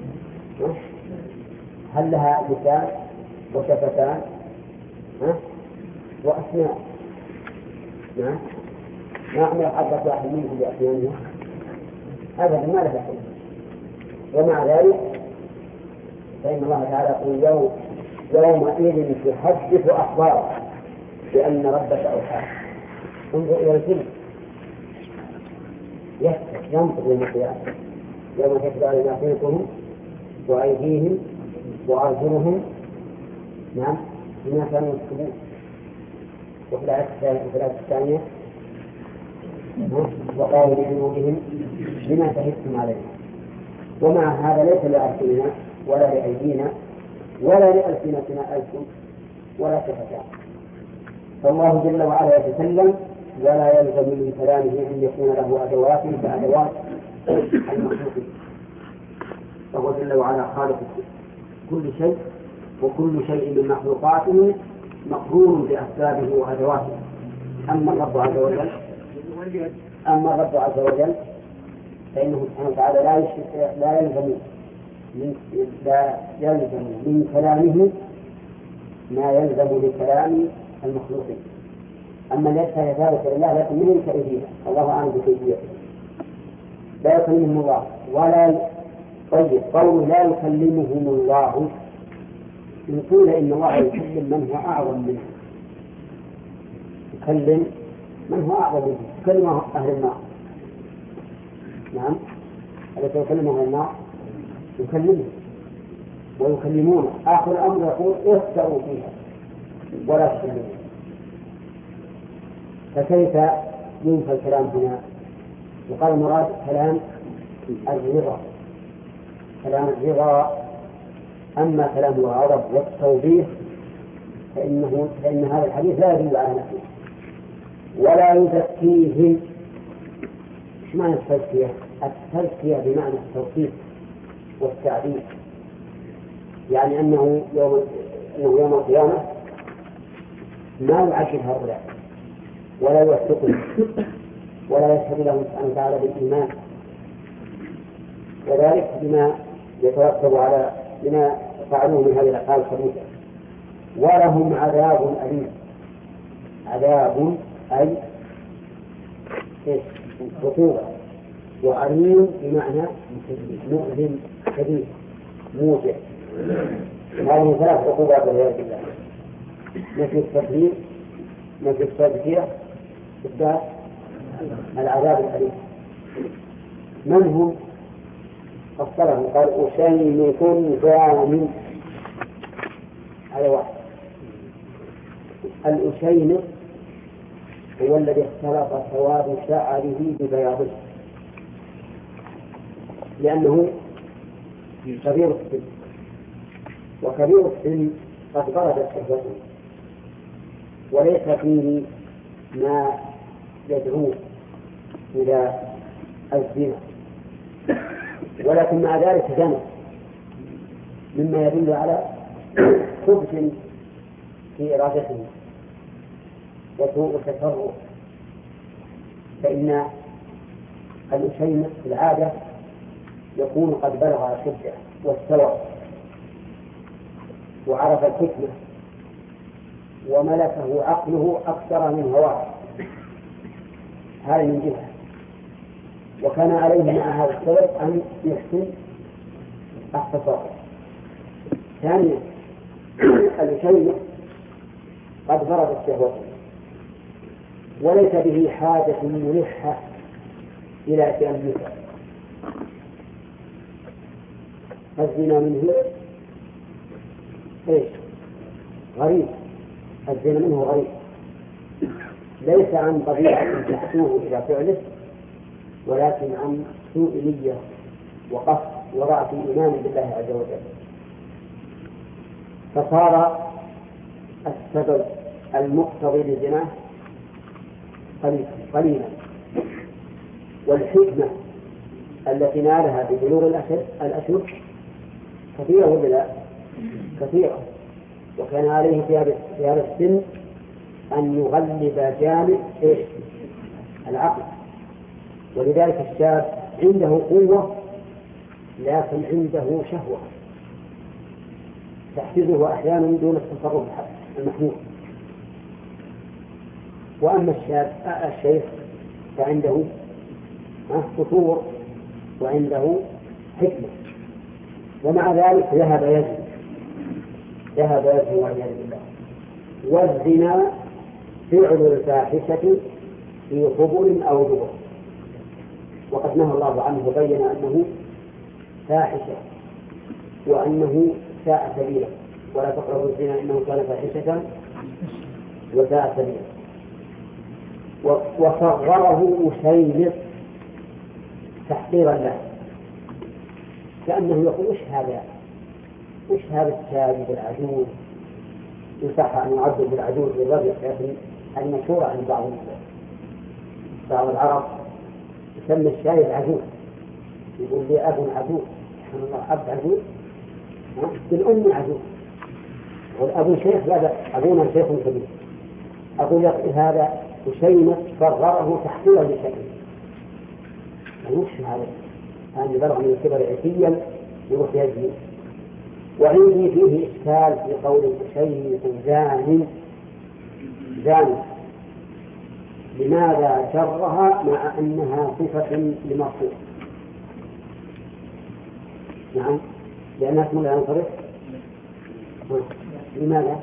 هل لها لسان وشفتان وأسنان؟ نعم، ما أمر حبة واحد منهم بأسنانها أبدا، ما لها شيء. ومع ذلك فإن الله تعالى يقول يوم يومئذ تحدث أخبارها بأن ربك أوحى. انظر إلى الفيلم يفتح ينطق يوم القيامة، يوم تشهد عليهم ألسنتهم وأيديهم وأرجلهم نعم بما كانوا يكسبون. وفي الآية الثانية وقالوا لجنودهم بما شهدتم عليهم. ومع هذا ليس لأرسلنا ولا لأيدينا ولا لألسنتنا ألسن ولا شفتان. فالله جل وعلا يتكلم ولا يلزم من كلامه أن يكون له أدوات كأدوات المخلوقين، فهو جل وعلا خالق كل شيء، وكل شيء من مخلوقاته مقرون بأسبابه وأدواته. أما الرب عز وجل أما الرب عز وجل فإنه سبحانه وتعالى لا لا يلزم من لا يلزم من كلامه ما يلزم لكلام المخلوقين. أما الذي ذلك لله لكن من كيفية الله أعلم بكيفيته، لا يكلمهم الله ولا طيب قوله لا يكلمهم الله، يقول إن الله يكلم من هو أعظم منه، يكلم من هو أعظم منه، يكلم أهل النار. نعم، الذي يكلم أهل النار يكلمه ويكلمونه. آخر الأمر يقول اخسروا فيها ولا تكلمون. فكيف ينفى الكلام هنا؟ وقال مراد كلام الرضا، كلام الرضا. أما كلام الغضب والتوبيخ فإنه فإن هذا الحديث لا يدل على نفسه ولا يزكيهم. ايش معنى التزكية؟ التزكية بمعنى التوصيف والتعديل، يعني أنه يوم أنه يوم القيامة ما يعجل هؤلاء ولا يوثقهم ولا يشهد لهم سبحانه وتعالى بالإيمان، وذلك بما يترتب على بما فعلوه من هذه الأفعال الخبيثة. ولهم عذاب أليم. عذاب أي رطوبة، وأليم بمعنى مؤلم شديد موجع. هذه ثلاث عقوبات والعياذ بالله: نفي التكليف، نفي التزكية، إثبات العذاب الأليم. من هم؟ فصلهم قال أشيمكم زامن على واحد. الأشيمك هو الذي اختلط سواد شعره ببياضه، لأنه كبير السن، وكبير السن قد بردت شهوته وليس فيه ما يدعو إلى الزنا، ولكن مع ذلك زنا، مما يدل على خبث في إرادته وسوء التصرف. فإن الأشيمة في العادة يكون قد بلغ شدة واستوى وعرف الحكمة وملكه عقله أكثر من هواه، هذا من جهة. وكان عليه مع هذا السبب أن يحسن التصرف. ثانيا الشيء قد فرض الشهوة وليس به حاجة ملحة إلى أن يفعل، الزنا منه إيش؟ غريب، الزنا منه غريب، ليس عن طبيعة تحسوه إلى فعله، ولكن عن سوء نية وقصد وضعف إيمان بالله عز وجل. فصار السبب المقتضي للزنا قليلا، والحكمة التي نالها ببلوغ الأشهر كثيرة ولا لا؟ كثيرة. وكان عليه في هذا السن أن يغلب جانب العقل، ولذلك الشاب عنده قوة لكن عنده شهوة تحفزه أحيانا دون التصرف المحمود. وأما الشاب الشيخ فعنده فتور وعنده حكمة، ومع ذلك ذهب يزن ذهب يزن والعياذ بالله. والزنا فعل الفاحشة في قبول أو دبر، وقد نهى الله عنه وبين أنه فاحشة وأنه ساء سبيلا، ولا تقربوا الزنا إنه كان فاحشة وساء سبيلا. وصغره أسيلط تحقيرا له، كأنه يقول وش هذا وش هذا الشاب بالعجوز، يصح أن يعبر بالعجوز للرجل، لكن المشهور عن بعض بعض العرب يسمى الشايب عجوز، يقول لي أب عجوز، سبحان الله، أب عجوز بالأم عجوز، والأب شيخ، هذا أبونا شيخ كبير. أقول هذا وشيمة صغره تحقيرا لشكله، مش هذا أن بلغ من الكبر عتيا يروح يزني. وعندي فيه إشكال في قول شيء زان زان، لماذا جرها مع أنها صفة لمرفوع؟ نعم، لأنها اسم لا ينصرف. لماذا؟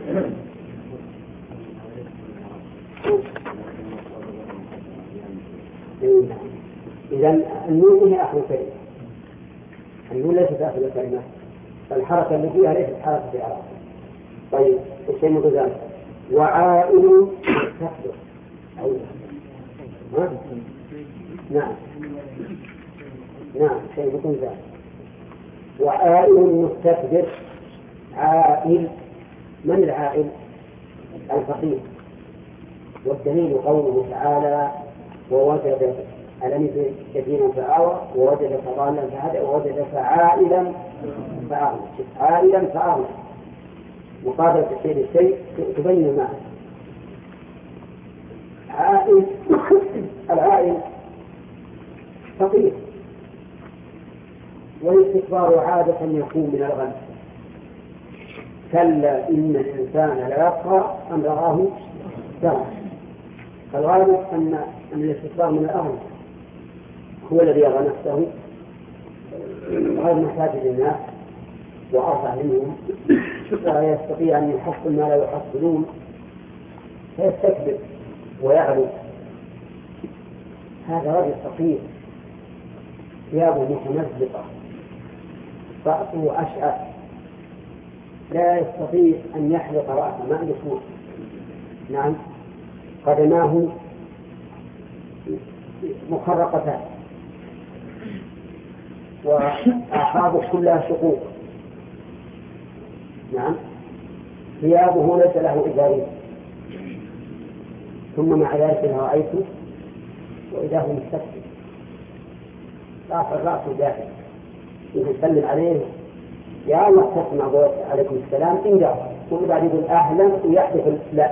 إذن النون هي آخر كلمة، النون ليست آخر الكلمة، فالحركة اللي فيها ليست حركة في العرب. طيب الشيء متزامن. وعائل مستكبر، نعم نعم شيء متزامن. وعائل مستكبر، عائل، من العائل؟ الفقير. والدليل قوله تعالى ووجد ألم يتيما فآوى ووجدك ضالا فهدى ووجدك عائلا فأغنى. عائلا فأغنى مقابلة الشيء للشيء تبين المعنى. عائل العائل فقير، والاستكبار عادة يكون من الغنى. كلا إن الإنسان لا يطغى أن رآه استغنى. فالغالب أن أن الاستكبار من الأغنى هو الذي يرى نفسه غير محتاج للناس وأرفع منهم، ولا يستطيع أن يحصل ما لا يحصلون، فيستكبر ويعلو. هذا رجل فقير، ثيابه متمزقة، رأسه أشعث، لا يستطيع أن يحلق رأسه، ما عنده شموع. نعم، قدماه مخرقتان وأعصابه كلها شقوق. نعم، ثيابه ليس له إزارين، ثم مع ذلك رأيته وإذا هو مستكبر، رأس الرأس داخل، يسلم عليه يا الله تسمع عليكم السلام إن جاء، وبعد يقول أهلا ويحدث لا.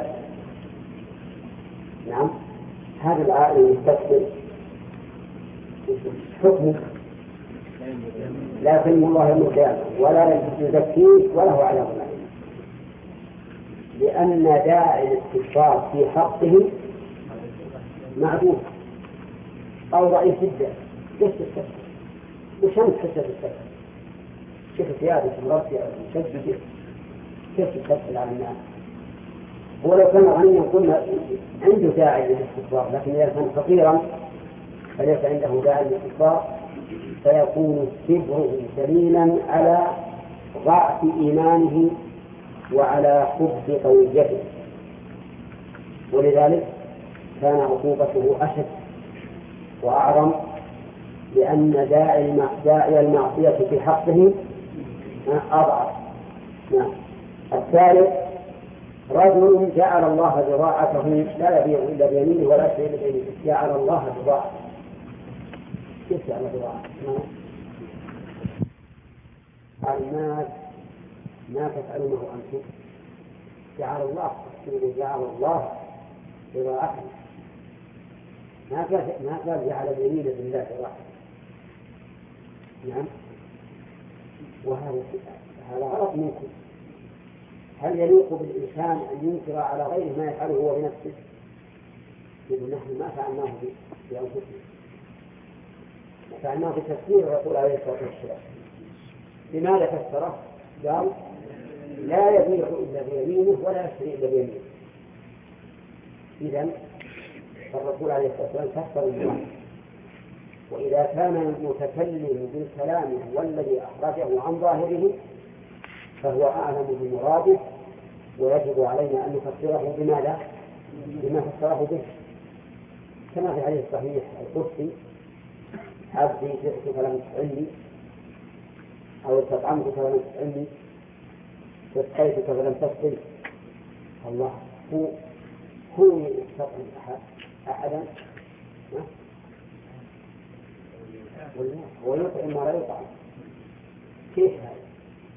نعم، هذا العائل المستكبر حكمه لا يكلم الله يوم القيامة ولا يزكيه ولا هو عذاب أليم، لأن داعي الاستكبار في حقه معدوم أو ضعيف جدا. كيف تستكبر؟ وشمس كيف تستكبر؟ كيف ثيابك مرتبة مشددة؟ كيف تستكبر على الناس؟ هو لو كان غنيا قلنا عنده داعي للاستكبار، لكن إذا كان فقيرا فليس عنده داعي للاستكبار، فيكون كبره دليلا على ضعف إيمانه وعلى خبث قويته، ولذلك كان عقوبته أشد وأعظم، لأن داعي المعصية في حقه أضعف. نعم. الثالث رجل جعل الله بضاعته لا يبيع إلا بيمينه ولا يشتري إلا بيمينه، جعل الله بضاعته. كيف جعل بضاعته؟ المال ما تفعلونه أنتم، جعل الله جعل الله بضاعته، ما قال ما قال جعل اليمين بالله بضاعته. نعم. وهذا هذا غلط منكم. هل يليق بالإنسان أن ينكر على غيره ما يفعله هو بنفسه؟ يقول نحن ما فعلناه بأنفسنا، فعلناه بتفسير الرسول عليه الصلاة والسلام. لماذا فسره؟ قال لا يبيع إلا بيمينه ولا يشتري إلا بيمينه. إذن الرسول عليه الصلاة والسلام فسر المعنى. وإذا كان المتكلم بالكلام هو الذي أخرجه عن ظاهره فهو أعلم بمراده، ويجب علينا أن نفسره بماذا؟ بما فسره به، كما في الحديث الصحيح القدسي: عبدي جئت فلم تسألني، أو استطعمت فلم تسألني، واسقيتك فلم تسقي. الله هو هو يستطعم أحد أحدا هو يطعم ما لا يطعم. كيف هذا؟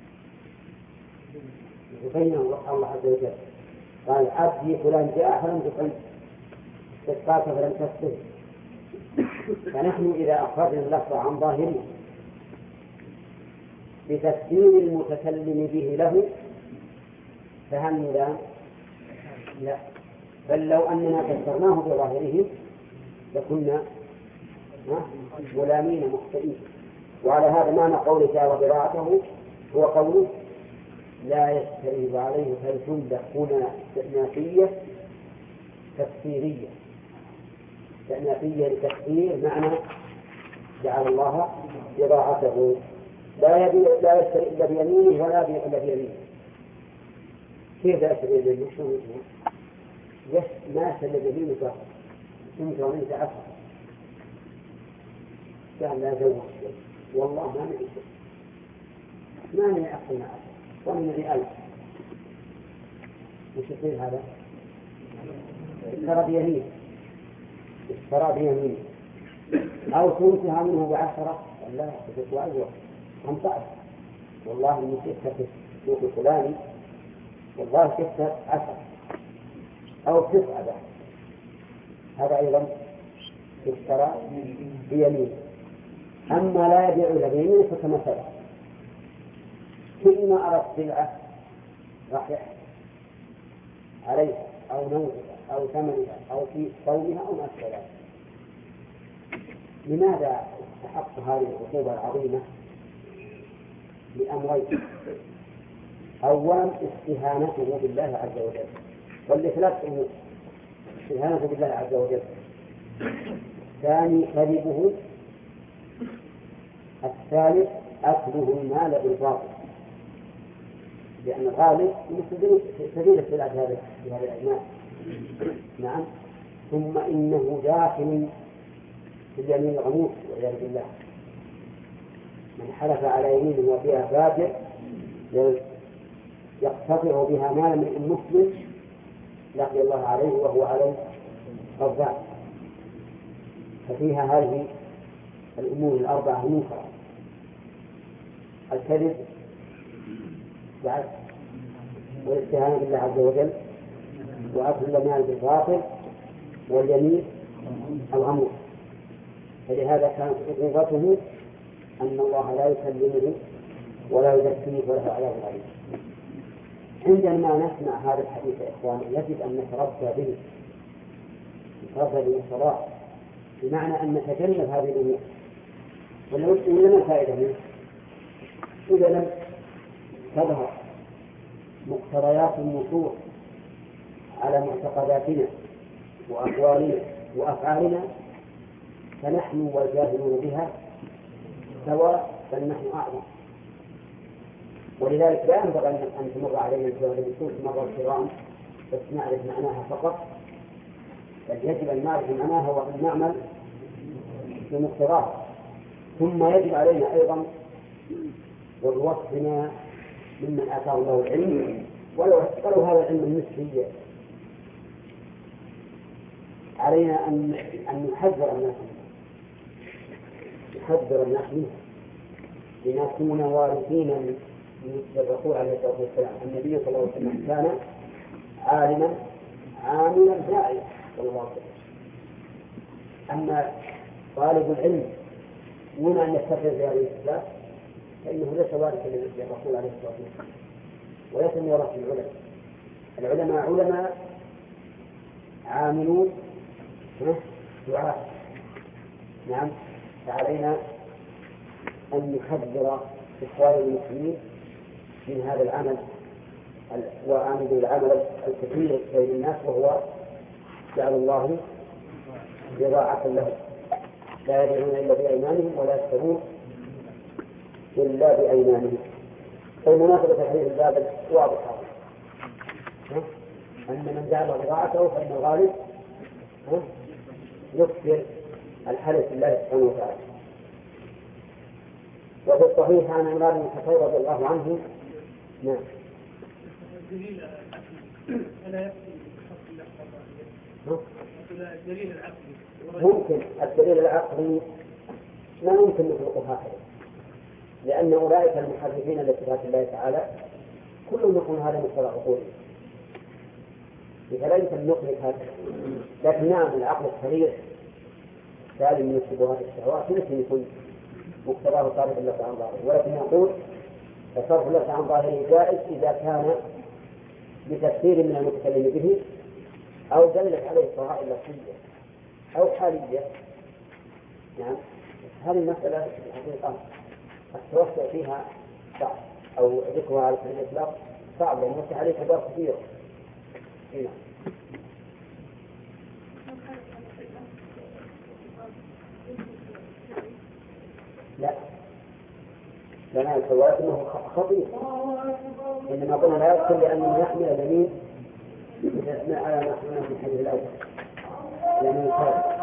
يبين الله عز وجل قال عبدي فلان جاء فلم تطعم، استسقاك فلم تسقي. فنحن إذا أخرجنا اللفظ عن ظاهره بتفسير المتكلم به له فهل نلام؟ لا، بل لو أننا فسرناه بظاهره لكنا ملامين مخطئين. وعلى هذا معنى قوله تعالى بضاعته هو قوله لا يستريب عليه، فالجملة هنا استئنافية تفسيرية، استئنافية لتفسير معنى جعل الله بضاعته لا يبيع لا يشتري إلا بيمينه ولا يبيع إلا بيمينه. كيف لا يشتري إلا بيمينه؟ شو مثله؟ يس ما يشتري بيمينه فقط يمكن أن يتعفى قال لا زوج والله ما نعيش ما نعي أقل معه ومن الألف. وش يصير هذا؟ اشترى بيمين اشترى بيمين أو تنتهى منه بعشرة لا تتوى أجوة خمسة والله إني شفتها في السوق الفلاني والله شفتها عشرة أو تسعة بعد. هذا أيضا اشترى بيمين. أما لا يبيع إلا بيمين فكما سبق كل ما أردت سلعة راح يحصل عليها أو نوعها أو ثمنها أو في صومها أو ما أشبه ذلك. لماذا استحق هذه العقوبة العظيمة؟ لأمرين: أولا استهانته بالله عز وجل، والإخلاص أمور استهانته بالله عز وجل. ثاني كذبه. الثالث أكله المال بالباطل، لأن الغالب سبيل السلعة في هذا الأجناس. نعم. ثم إنه داخل في اليمين الغموس والعياذ بالله. من حلف على يمين وفيها فاجر يقتطع بها مال من المسلم لقي الله عليه وهو عليه غضبان. ففيها هذه الأمور الأربعة منكرة: الكذب بعد، والاستهانة بالله عز وجل، وأكل المال بالباطل، واليمين الغموس. فلهذا كانت عقوبته أن الله لا يكلمه ولا يزكيه وله عذاب عليم. عندما نسمع هذا الحديث يا إخوان يجب أن نتربى به نتربى به الصلاة، بمعنى أن نتجنب هذه الأمور. ولا ما الفائدة منه إذا لم تظهر مقتضيات النصوص على معتقداتنا وأقوالنا وأفعالنا فنحن والجاهلون بها سواء، بل نحن أعظم. ولذلك لا ينبغي أن تمر علينا هذه النصوص مرة كرام بس نعرف معناها فقط، بل يجب أن نعرف معناها وأن نعمل بمقتضاها. ثم يجب علينا أيضا وبوصفنا ممن آتاه الله العلم ولو ولو هذا العلم النسبي علينا أن أن نحذر الناس نحذر الناس منه لنكون وارثين من الرسول عليه الصلاة والسلام. النبي صلى الله عليه وسلم كان عالما عاملا داعيا صلى الله عليه وسلم. أما طالب العلم دون أن يستفيد بهذه الأسباب فإنه ليس وارثا للرسول عليه الصلاة والسلام وليس من ورثة العلماء. العلماء علماء عاملون دعاء. نعم، فعلينا أن نحذر إخوان المسلمين من هذا العمل وعامل العمل الكثير بين الناس وهو جعل الله بضاعة له لا يدعون إلا بأيمانهم ولا يشترون إلا بأيمانهم. فالمناسبة تحرير الباب واضحة أن من جعل بضاعته فإن الغالب يكثر الحلف بالله سبحانه وتعالى. وفي الصحيح عن عمران بن الخطاب رضي الله عنه نعم الدليل العقلي ممكن الدليل العقلي لا يمكن نطلقه هكذا، لأن أولئك المحرفين لصفات الله تعالى كلهم يكون هذا مقتضى عقولهم، فلا يمكن نطلق هذا. لكن نعم العقل الصريح سالم من الشبهات الشهوات يمكن يكون مقتضاه صارف الله عن ظاهره، ولكن نقول صرف الله عن ظاهره جائز إذا كان بتفسير من المتكلم به أو دلت عليه قرائن لفظية أو حالية. نعم، هذه المسألة في الحقيقة التوسع فيها صعب أو ذكرها على سبيل الإطلاق صعب لأن يفتح عليه أبواب كثيرة. نعم. لا لا لا الحوار إنه خطير، إنما قلنا لا يدخل لأنه يحمل اليمين بتسمع على ما حملنا في الحديث الأول لأنه يخاف.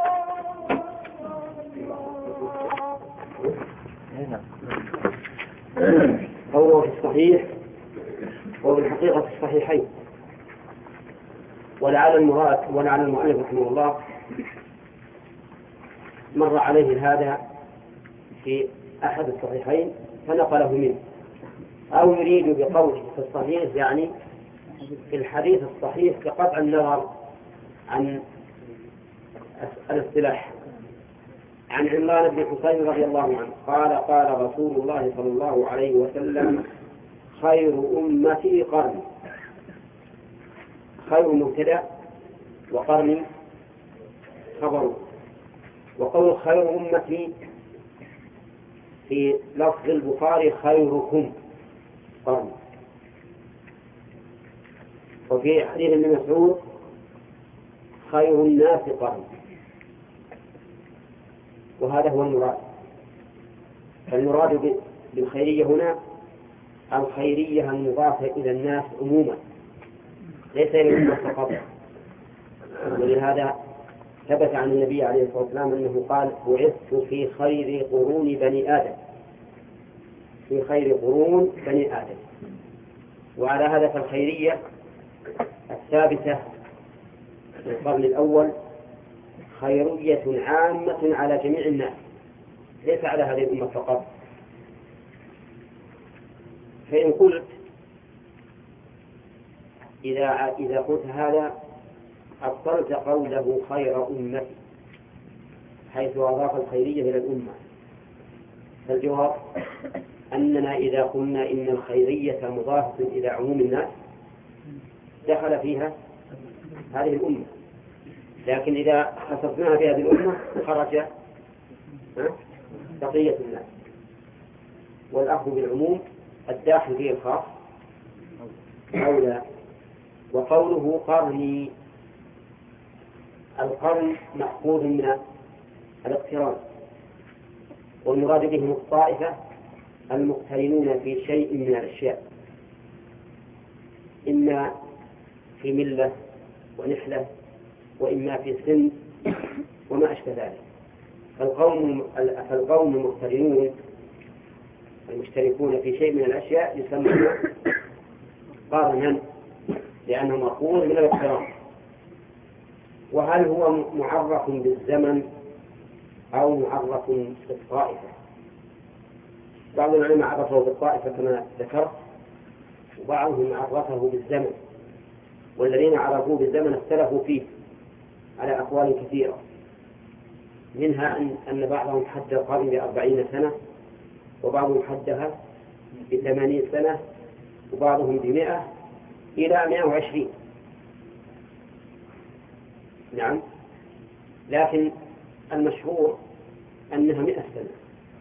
قوله في الصحيح وفي الحقيقة في الصحيحين. ولعل المراد ولعل المؤلف رحمه الله مر عليه هذا في أحد الصحيحين فنقله منه، أو يريد بقوله في الصحيح يعني في الحديث الصحيح بقطع النظر عن الاصطلاح. عن عمران بن حسين رضي الله عنه قال قال رسول الله صلى الله عليه وسلم خير أمتي قرني. خير مبتدأ وقرني خبر. وقول خير أمتي في لفظ البخاري خيركم قرني. وفي حديث ابن مسعود خير الناس قرني. وهذا هو المراد. فالمراد بالخيرية هنا الخيرية المضافة إلى الناس عموما ليس إلى الأمة فقط. ولهذا ثبت عن النبي عليه الصلاة والسلام أنه قال بعثت في خير قرون بني آدم في خير قرون بني آدم. وعلى هذا فالخيرية الثابتة في القرن الأول خيرية عامة على جميع الناس ليس على هذه الأمة فقط. فإن قلت إذا إذا قلت هذا أبطلت قوله خير أمتي حيث أضاف الخيرية إلى الأمة، فالجواب أننا إذا قلنا إن الخيرية مضافة إلى عموم الناس دخل فيها هذه الأمة، لكن إذا خصصناها بهذه الأمة خرج بقية الناس، والأخذ بالعموم الداخل فيه الخاص أولى. وقوله قرني، القرن مأخوذ من الاقتران، والمراد بهم الطائفة المقترنون في شيء من الأشياء، إما في ملة ونحلة وإما في سن وما أشبه ذلك. فالقوم فالقوم المقترنون المشتركون في شيء من الأشياء يسمون قرنا لأنه مأخوذ من الاقتران. وهل هو معرف بالزمن أو معرف بالطائفة؟ بعض العلماء عرفه بالطائفة كما ذكرت، وبعضهم عرفه بالزمن، والذين عرفوه بالزمن اختلفوا فيه على أقوال كثيرة، منها أن بعضهم حد القرن بأربعين سنة، وبعضهم حدها بثمانين سنة، وبعضهم بمئة إلى مئة وعشرين. نعم، لكن المشهور أنها مئة سنة،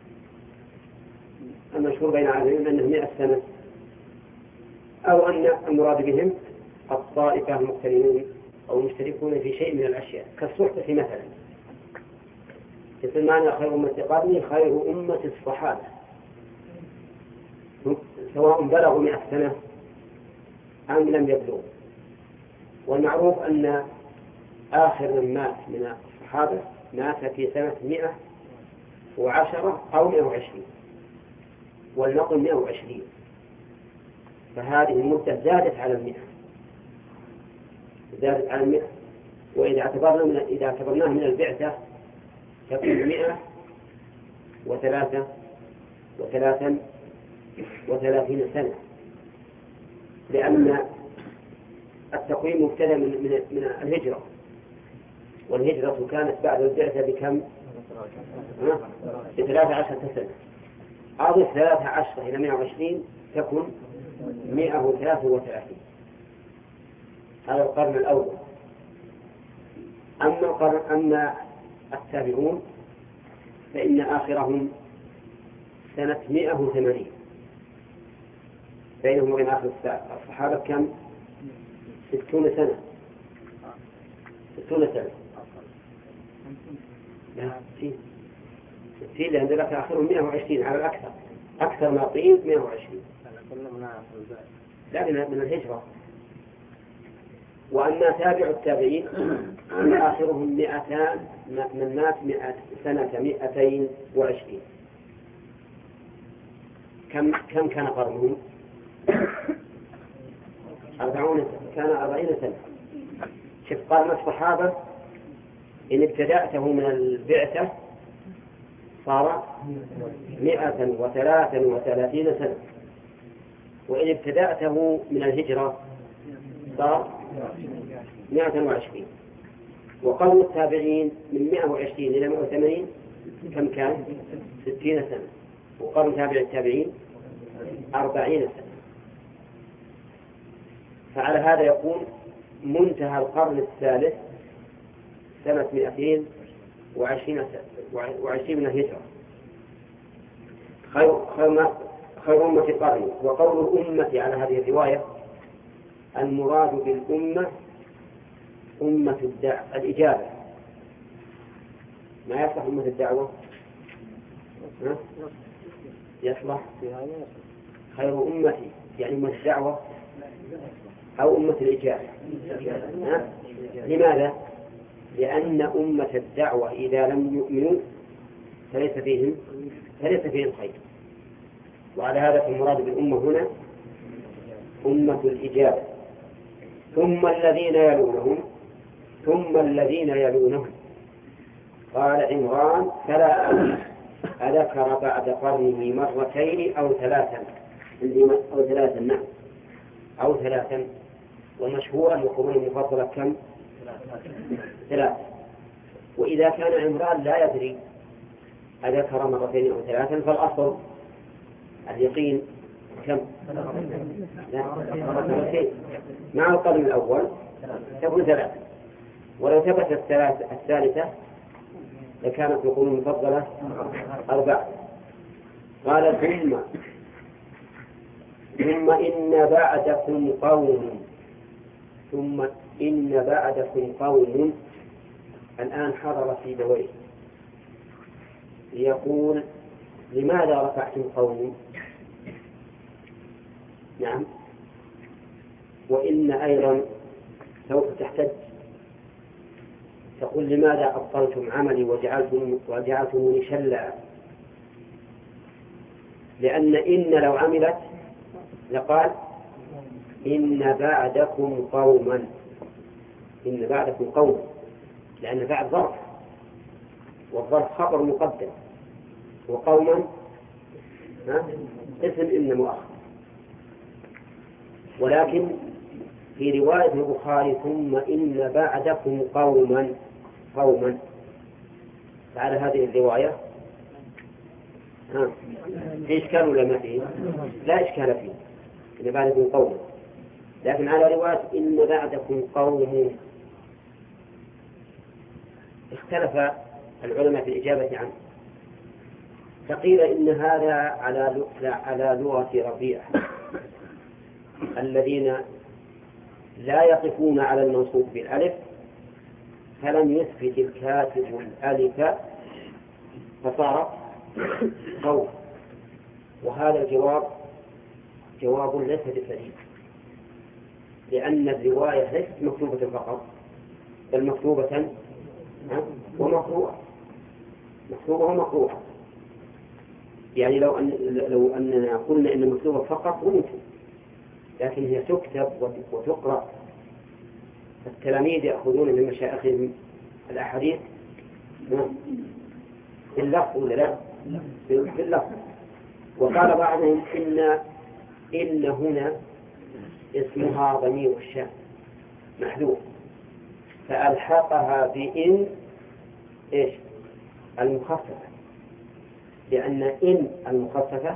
المشهور بين العالمين أنها مئة سنة، أو أن المراد بهم الطائفة المقترنون أو المشتركون في شيء من الأشياء كالصحبة مثلا. يسمى خير أمة قرني خير أمة الصحابة، سواء بلغوا مئة سنة أم لم يبلغوا. والمعروف أن آخر من مات من الصحابة مات في سنة مئة وعشرة أو مئة وعشرين، والنقل مئة وعشرين، فهذه المدة زادت على المئة، زادت على المئة. وإذا اعتبرنا من إذا اعتبرناه من البعثة تكون مئة وثلاثة وثلاثا وثلاثين سنة، لأن التقويم مبتدأ من, من, من الهجرة، والهجرة كانت بعد البعثة بكم؟ بثلاثة عشرة سنة. أضف ثلاثة عشر إلى مئة وعشرين تكون مئة وثلاثة وثلاثين. هذا القرن الأول. أما القرن أما التابعون فإن آخرهم سنة مئة وثمانين، بينهم وبين آخر الصحابة كم؟ ستون سنة. ستون سنة لا ستين ستين لأن ذلك آخرهم مئة وعشرين على الأكثر، أكثر ما قيل مئة وعشرين، لا من الهجرة. وأما تابع التابعين آخرهم مئتان، من مات مئة سنة مئتين وعشرين. كم كم كان قرنهم؟ أربعون سنة، كان أربعين سنة. شوف قرن الصحابة إن ابتدأته من البعثة صار مئة وثلاثة وثلاثين سنة، وإن ابتدأته من الهجرة صار مئة وعشرين. وقرن التابعين من مئة وعشرين إلى مئة وثمانين كم كان؟ ستين سنة. وقرن تابع التابعين أربعين سنة. فعلى هذا يكون منتهى القرن الثالث سنة مئتين وعشرين وعشرين من الهجرة. خير خير خير أمة القرن. وقول الأمة على هذه الرواية المراد بالأمة أمة الدع... الإجابة، ما يصلح أمة الدعوة، ها؟ يصلح خير أمتي يعني أمة الدعوة أو أمة الإجابة. ها؟ لماذا؟ لأن أمة الدعوة إذا لم يؤمنوا فليس فيهم فليس فيهم خير. وعلى هذا المراد بالأمة هنا أمة الإجابة. ثم الذين يلونهم ثم الذين يلونهم. قال عمران فلا أذكر بعد قرنه مرتين أو ثلاثا أو ثلاثا نعم أو ثلاثا. والمشهور أن القرون المفضلة كم؟ ثلاثة. وإذا كان عمران لا يدري أذكر مرتين أو ثلاثا فالأصل اليقين كم؟ لا مرتين مع القدم الأول تكون ثلاثة، ولو ثبت الثالثة لكانت القرون المفضلة أربعة. قال ثم ثم إن بعدكم قوم ثم إن بعدكم قوم. الآن حضر في دويه ليقول لماذا رفعتم قوم؟ نعم، وإن أيضا سوف تحتج تقول لماذا أبطلتم عملي وجعلتم وجعلتموني شلا؟ لأن إن لو عملت لقال إن بعدكم قوما، إن بعدكم قوما، لأن بعد ظرف، والظرف خبر مقدم، وقوما اسم إن مؤخر. ولكن في رواية البخاري ثم إن بعدكم قوما قوما، فعلى هذه الرواية ها في إشكال ولا ما فيه؟ لا إشكال فيه، إن بعدكم قوما. لكن على رواية إن بعدكم قوم اختلف العلماء في الإجابة عنه، فقيل إن هذا على على لغة ربيع الذين لا يقفون على المنصوب بالألف، فلم يثبت الكاتب الألف فصار قول. وهذا الجواب جواب ليس بسليم، لأن الرواية ليست مكتوبة فقط، بل مكتوبة ومقروءة، مكتوبة ومقروءة. يعني لو أن لو أننا قلنا إن مكتوبة فقط ممكن، لكن هي تكتب وتقرأ. التلاميذ يأخذون من مشايخهم الأحاديث في اللفظ ولا لا؟ في اللفظ. وقال بعضهم إن إن هنا اسمها ضمير الشأن محذوف، فألحقها بإن إيش المخففة، لأن إن المخففة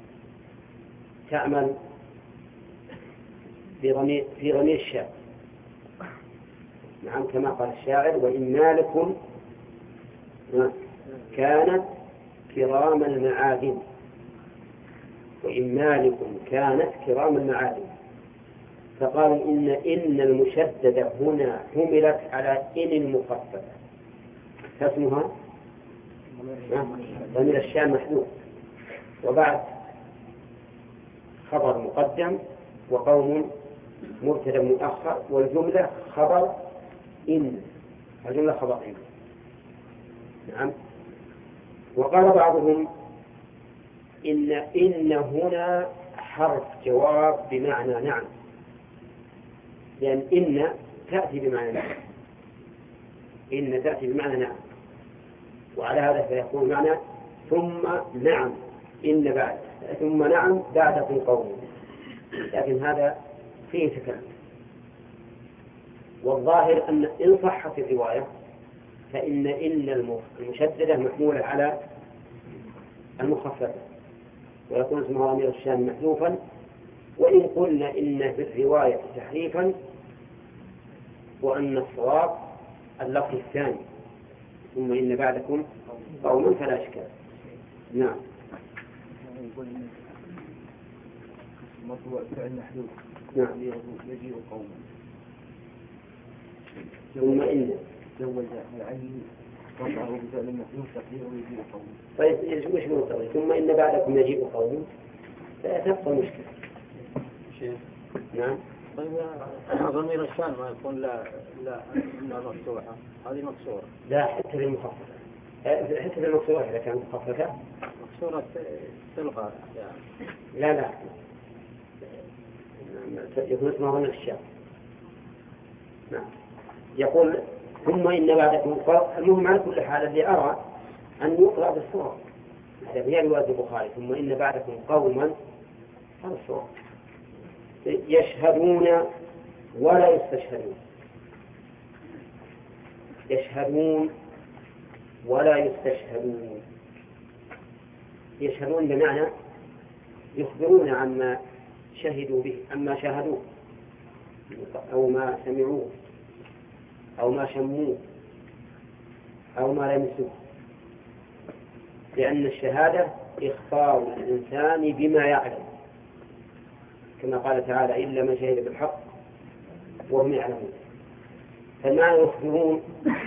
تعمل في ضمير في ضمير الشأن. نعم، كما قال الشاعر وإن مالكم كانت كرام المعادن، وإن مالكم كانت كرام المعادن. فقالوا إن إن المشددة هنا حملت على إن المخففة، فاسمها ضمير الشأن محذوف، وبعد خبر مقدم وقوم مبتدأ مؤخر، والجملة خبر إن، الجملة خبر إن. نعم. وقال بعضهم إن إن هنا حرف جواب بمعنى نعم، لأن إن تأتي بمعنى نعم، إن تأتي بمعنى نعم، وعلى هذا فيكون معنى ثم نعم إن بعد ثم نعم بعدكم قوم. لكن هذا فيه تكلم، والظاهر أن إن صحت الرواية فإن إن المشددة محمولة على المخففة، ويكون اسمها ضمير الشأن محذوفا. وإن قلنا إن في الرواية تحريفا، وأن الصواب اللفظ الثاني ثم إن بعدكم قوما فلا إشكال. نعم. مطلوب فعل محذوف. نعم. يجيء قوما. ثم إن زوج العين رفعه بفعل محذوف تقديره يجيء قوما. طيب وش نقول؟ ثم إن بعدكم يجيء قوم، فتبقى المشكلة. شيخ. نعم. طيب ضمير الشأن ما يكون لا لا إنها مفتوحة، هذه مكسورة. لا، حتى في المخففة، حتى في المكسورة إذا كانت مخففة مكسورة تلغى يعني. لا لا يكون اسمها ضمير الشأن. نعم. يقول ثم إن بعدكم قوم. المهم على كل حال اللي أرى أن يقرأ بالصواب، هذا هي رواية البخاري ثم إن بعدكم قوما، هذا الصواب. يشهدون ولا يستشهدون، يشهدون ولا يستشهدون. يشهدون بمعنى يخبرون عما شهدوا به، عما شاهدوه أو ما سمعوه أو ما شموه أو ما لمسوه، لأن الشهادة إخبار الإنسان بما يعلم، كما قال تعالى إلا من شهد بالحق وهم يعلمون. فالمعنى يخبرون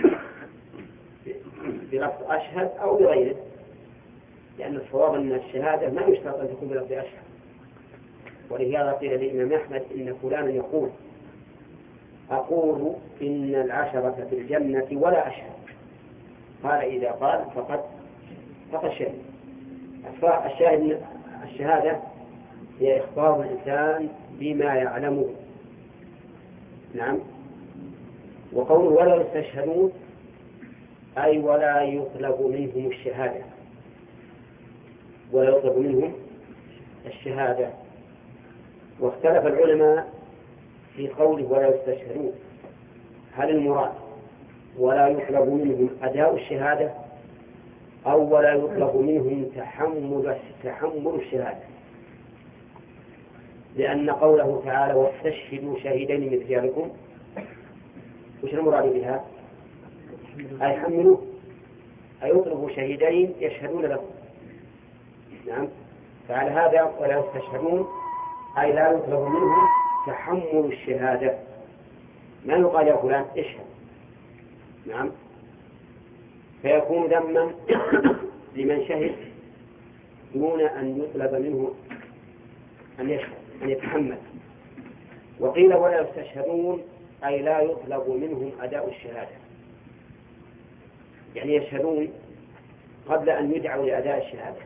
بلفظ أشهد أو بغيره، لأن الصواب أن الشهادة ما يشترط أن تكون بلفظ أشهد. ولهذا قيل للإمام أحمد إن فلانا يقول أقول إن العشرة في الجنة ولا أشهد، قال إذا قال فقد فقد شهد. الشاهد الشهادة هي إخبار الإنسان بما يعلمه. نعم. وقوله ولا يستشهدون أي ولا يطلب منهم الشهادة، ولا يطلب منهم الشهادة. واختلف العلماء في قوله ولا يستشهدون، هل المراد ولا يطلب منهم أداء الشهادة أو ولا يطلب منهم تحمل تحمل الشهادة؟ لأن قوله تعالى واستشهدوا شهيدين من رجالكم، وش المراد بها؟ أي حملوا أي يطلبوا شهيدين يشهدون لكم. نعم. فعلى هذا ولا يستشهدون أي لا يطلب منهم تحمل الشهادة، ما يقال يا فلان اشهد. نعم. فيكون ذما لمن شهد دون أن يطلب منه أن يشهد أن يتحمل. وقيل ولا يستشهدون أي لا يطلب منهم أداء الشهادة، يعني يشهدون قبل أن يدعوا لأداء الشهادة.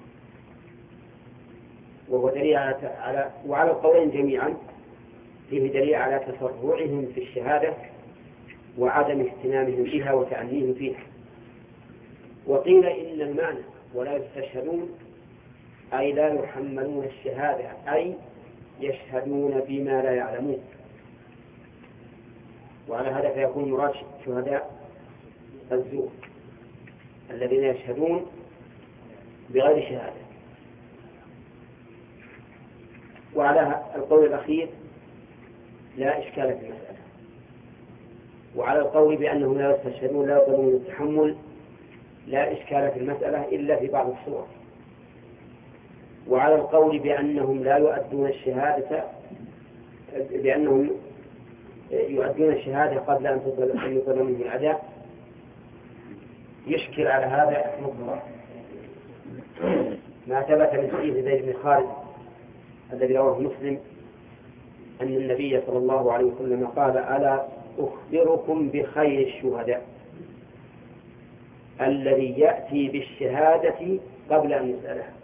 وهو دليل على وعلى القولين جميعا فيه دليل على تسرعهم في الشهادة وعدم اهتمامهم بها وتعنيهم فيها. وقيل إن المعنى ولا يستشهدون أي لا يحملون الشهادة أي يشهدون بما لا يعلمون. وعلى هذا فيكون مراد شهداء الزور الذين يشهدون بغير شهادة. وعلى القول الأخير لا إشكال في المسألة. وعلى القول بأنهم لا يستشهدون لا يطلبون التحمل لا إشكال في المسألة إلا في بعض الصور. وعلى القول بأنهم لا يؤدون الشهادة بأنهم يؤدون الشهادة قبل أن يطلب منهم الأداء يشكل على هذا مطلق ما ثبت من حديث زيد بن خالد الذي رواه مسلم أن النبي صلى الله عليه وسلم قال ألا أخبركم بخير الشهداء الذي يأتي بالشهادة قبل أن يسألها.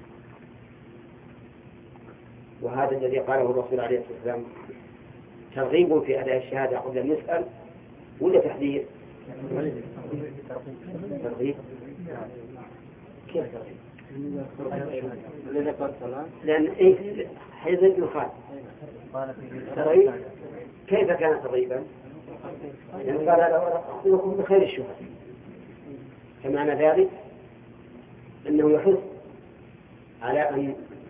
وهذا الذي قاله الرسول عليه الصلاة والسلام ترغيب في أداء الشهادة قبل أن يسأل ولا تحذير؟ ترغيب. كيف ترغيب؟ لأن إيه حيث ابن خالد ترغيب كيف كان ترغيبا؟ يعني قال لا أخبركم بخير الشهداء، فمعنى ذلك أنه يحث على أن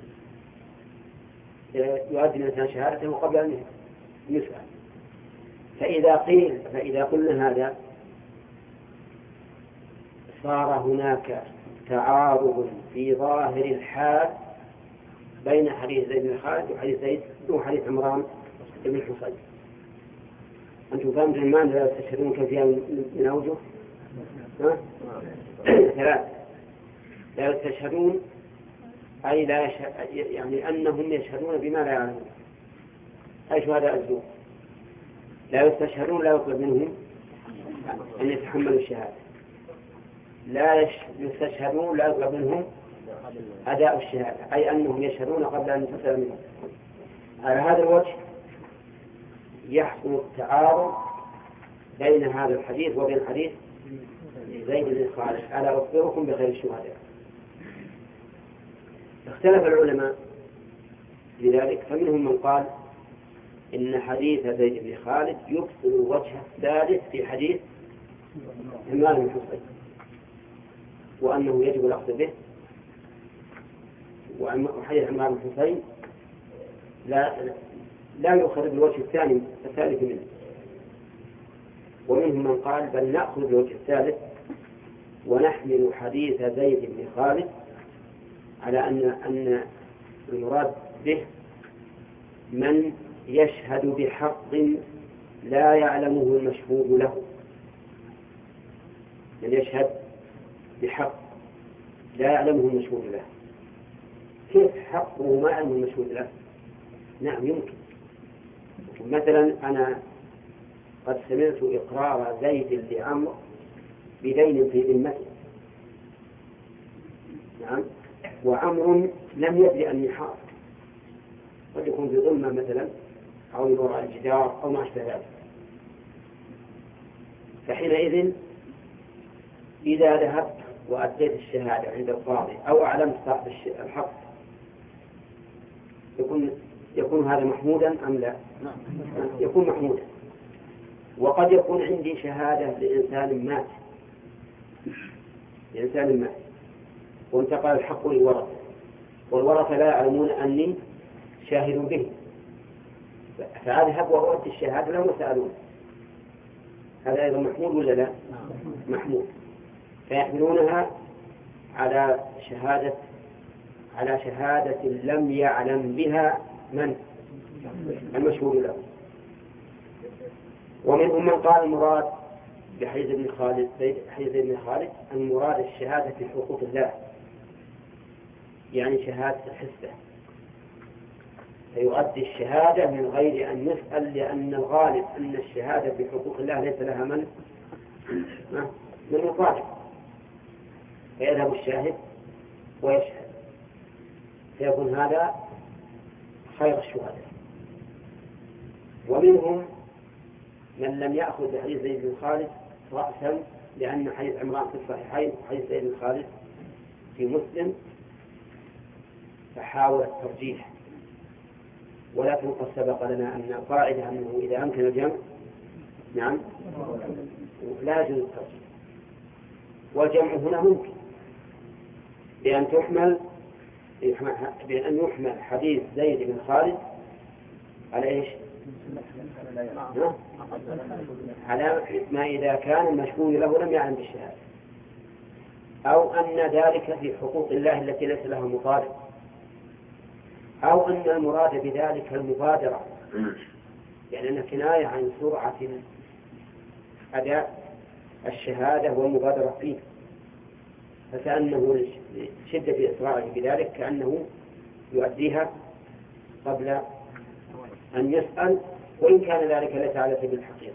يؤدي الإنسان شهادته قبل أن يسأل. فإذا قيل فإذا قلنا هذا صار هناك تعارض في ظاهر الحال بين حديث زيد بن خالد وحديث زيد وحديث عمران بن حصين. أنتم فهمتم المعنى لا تشهدون كثيرا من أوجه ثلاث لا يستشهدون أي لا يشهد يعني أنهم يشهدون بما لا يعلمون أي شهداء الزور. لا يستشهدون لا يطلب منهم أن يتحملوا الشهادة. لا يستشهدون لا يطلب منهم أداء الشهادة أي أنهم يشهدون قبل أن يسأل منهم. على هذا الوجه يحصل التعارض بين هذا الحديث وبين حديث زيد بن خالد ألا أخبركم بخير الشهداء. اختلف العلماء لذلك، فمنهم من قال إن حديث زيد بن خالد يبطل وجه الثالث في حديث عمران بن حصين وأنه يجب الأخذ به وحديث عمران بن حسين لا لا يؤخذ بالوجه الثاني الثالث منه. ومنهم من قال بل نأخذ بالوجه الثالث ونحمل حديث زيد بن خالد على أن أن المراد به من يشهد بحق لا يعلمه المشهود له، من يشهد بحق لا يعلمه المشهود له. كيف حقه ما يعلمه المشهود له؟ نعم يمكن. مثلا أنا قد سمعت إقرار زيد لعمرو بدين في ذمته، نعم، وعمر لم يدري أني حاضر، قد يكون في ظلمة مثلا أو من وراء الجدار أو ما أشبه ذلك. فحينئذ إذا ذهبت وأديت الشهادة عند القاضي أو أعلمت صاحب الحق يكون يكون هذا محمودا أم لا؟ يكون محمودا. وقد يكون عندي شهادة لإنسان مات لإنسان مات وانتقل الحق للورثة، والورثة لا يعلمون أني شاهد به، فأذهب وأؤدي الشهادة لهم يسألون. هذا أيضا محمود ولا لا؟ محمود. فيحملونها على شهادة على شهادة لم يعلم بها من المشهود له. ومنهم من قال المراد بحديث ابن خالد حديث ابن خالد المراد الشهادة في حقوق الله، يعني شهادة الحسبة، فيؤدي الشهادة من غير أن يسأل، لأن الغالب أن الشهادة في حقوق الله ليس لها من من مطالب، فيذهب الشاهد ويشهد، فيكون هذا خير الشهداء. ومنهم من لم يأخذ بحديث زيد بن خالد رأسا، لأن حديث عمران في الصحيحين وحديث زيد بن خالد في مسلم، فحاول الترجيح. ولكن قد سبق لنا أن القاعدة أنه إذا أمكن الجمع نعم لا يجوز الترجيح، والجمع هنا ممكن بأن تحمل بأن يحمل حديث زيد بن خالد على إيش؟ على ما إذا كان المشهود له لم يعلم بالشهادة، أو أن ذلك في حقوق الله التي ليس لها مطالب، أو أن المراد بذلك المبادرة، يعني أن كناية عن سرعة أداء الشهادة والمبادرة فيه، فكأنه لشدة إسرائه بذلك كأنه يؤديها قبل أن يسأل، وإن كان ذلك ليس على سبيل الحقيقة.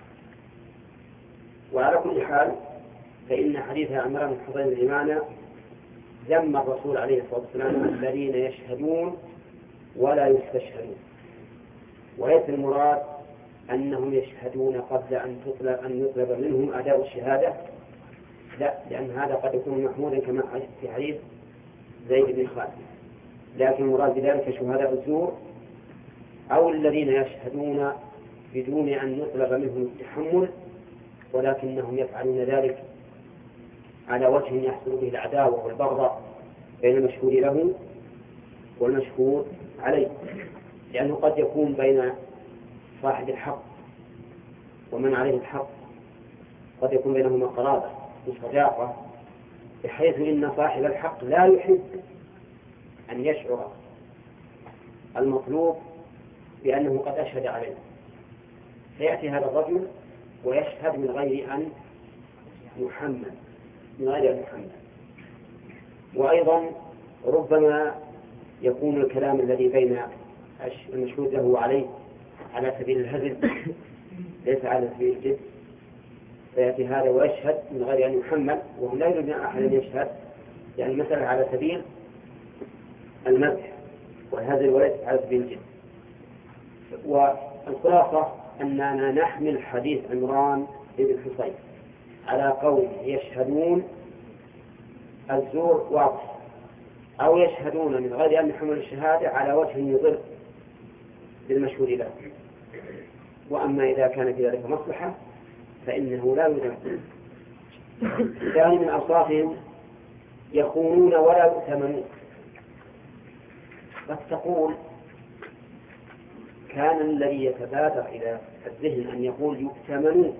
وعلى كل حال فإن حديث عمران بن حسين الإمانة ذم الرسول عليه الصلاة والسلام الذين يشهدون ولا يستشهدون، وليس المراد أنهم يشهدون قبل أن تطلب أن يطلب منهم أداء الشهادة، لا، لأن هذا قد يكون محمودا كما في حديث زيد بن خالد، لكن المراد بذلك شهداء الزور أو الذين يشهدون بدون أن يطلب منهم التحمل، ولكنهم يفعلون ذلك على وجه يحصل به العداوة والبغضاء بين المشهود له والمشهود عليه، لأنه قد يكون بين صاحب الحق ومن عليه الحق قد يكون بينهما قرابة وصداقة، بحيث إن صاحب الحق لا يحب أن يشعر المطلوب بأنه قد أشهد عليه، فيأتي هذا الرجل ويشهد من غير أن يحمل من غير أن يحمل. وأيضا ربما يكون الكلام الذي بين المشهود له وعليه على سبيل الهزل ليس على سبيل الجد، فيأتي هذا ويشهد من غير أن يحمل، وهم لا يريد أحد أن يشهد، يعني المسألة على سبيل المدح والهزل وليس على سبيل الجد. والخلاصة أننا نحمل حديث عمران بن حسين على قول يشهدون الزور واضح، أو يشهدون من غير أن يحمل الشهادة على وجه يضر بالمشهود له. وأما إذا كان في ذلك مصلحة فإنه لا يذم. ثاني من أوصافهم يخونون ولا يؤتمنون، قد تقول كان الذي يتبادر إلى الذهن أن يقول يؤتمنون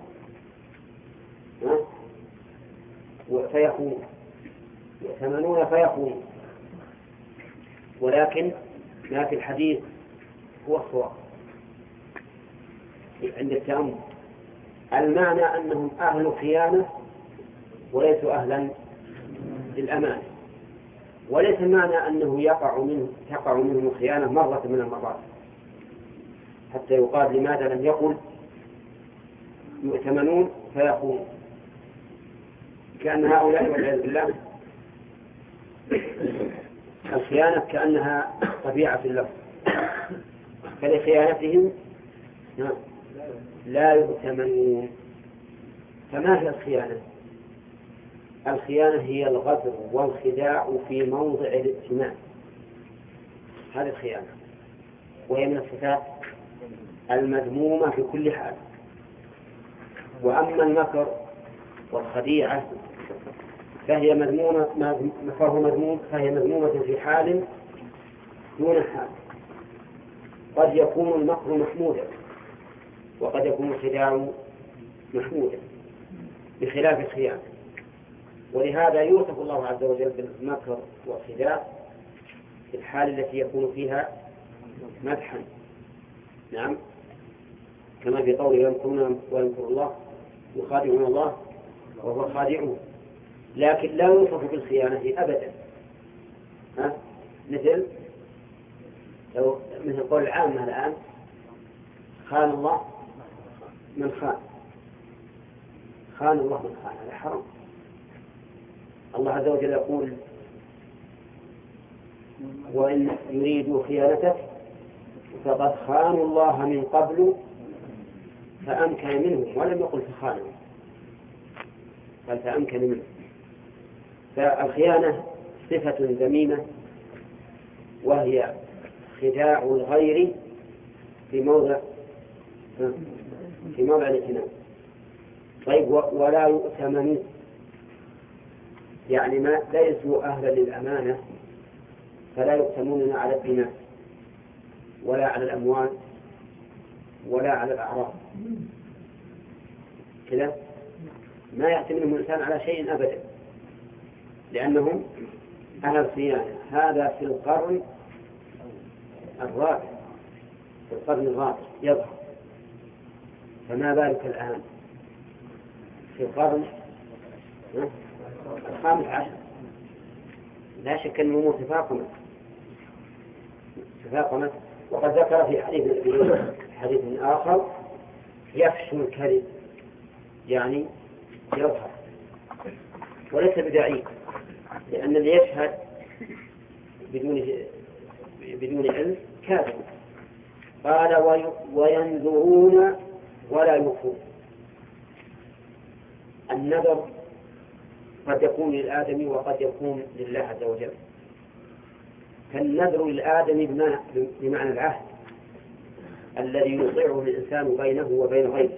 فيخون، يؤتمنون فيخون، ولكن ما في الحديث هو الصواب عند التأمل. المعنى أنهم أهل خيانة وليسوا أهلا للأمان، وليس المعنى أنه يقع منه تقع منهم الخيانة مرة من المرات حتى يقال لماذا لم يقل يؤتمنون فيخونون، كأن هؤلاء والعياذ بالله الخيانة كأنها طبيعة في اللفظ، فلخيانتهم لا يؤتمنون. فما هي الخيانة؟ الخيانة هي الغدر والخداع في موضع الائتمان، هذه الخيانة، وهي من الصفات المذمومة في كل حال. وأما المكر والخديعة فهي مذمومة فهو مذموم فهي مذمومة في حال دون حال. قد يكون المكر محمودا وقد يكون الخداع محمودا بخلاف الخيانة، ولهذا يوصف الله عز وجل بالمكر والخداع في الحال التي يكون فيها مدحا، نعم، كما في قوله يمكرون ويمكر الله يخادعون الله وهو خادعون. لكن لا يوصف بالخيانة أبدا، ها؟ مثل لو مثل قول العامة الآن خان الله من خان، خان الله من خان، هذا حرام. الله عز وجل يقول وإن يريدوا خيانتك فقد خانوا الله من قبل فأمكن منهم، ولم يقل فخانوا، قال فأمكن منهم. فالخيانة صفة ذميمة وهي خداع الغير في موضع في موضع الائتمان. طيب ولا يؤتمن، يعني ما ليسوا أهلا للأمانة فلا يؤتمنون على الدماء ولا على الأموال ولا على الأعراض، كذا ما يأتمنهم الإنسان على شيء أبدا لأنهم أهل الصيانة. هذا في القرن الرابع في القرن الرابع يظهر، فما بالك الآن في القرن الخامس عشر؟ لا شك أن الأمور تفاقمت تفاقمت وقد ذكر في حديث في حديث آخر يفشو الكذب، يعني يظهر، وليس بداعي، لأن اللي يشهد بدون بدون علم كاذب. قال وينذرون ولا يوفون. النذر قد يكون للآدمي وقد يكون لله عز وجل، فالنذر للآدمي بمعنى العهد الذي يوقعه الإنسان بينه وبين غيره،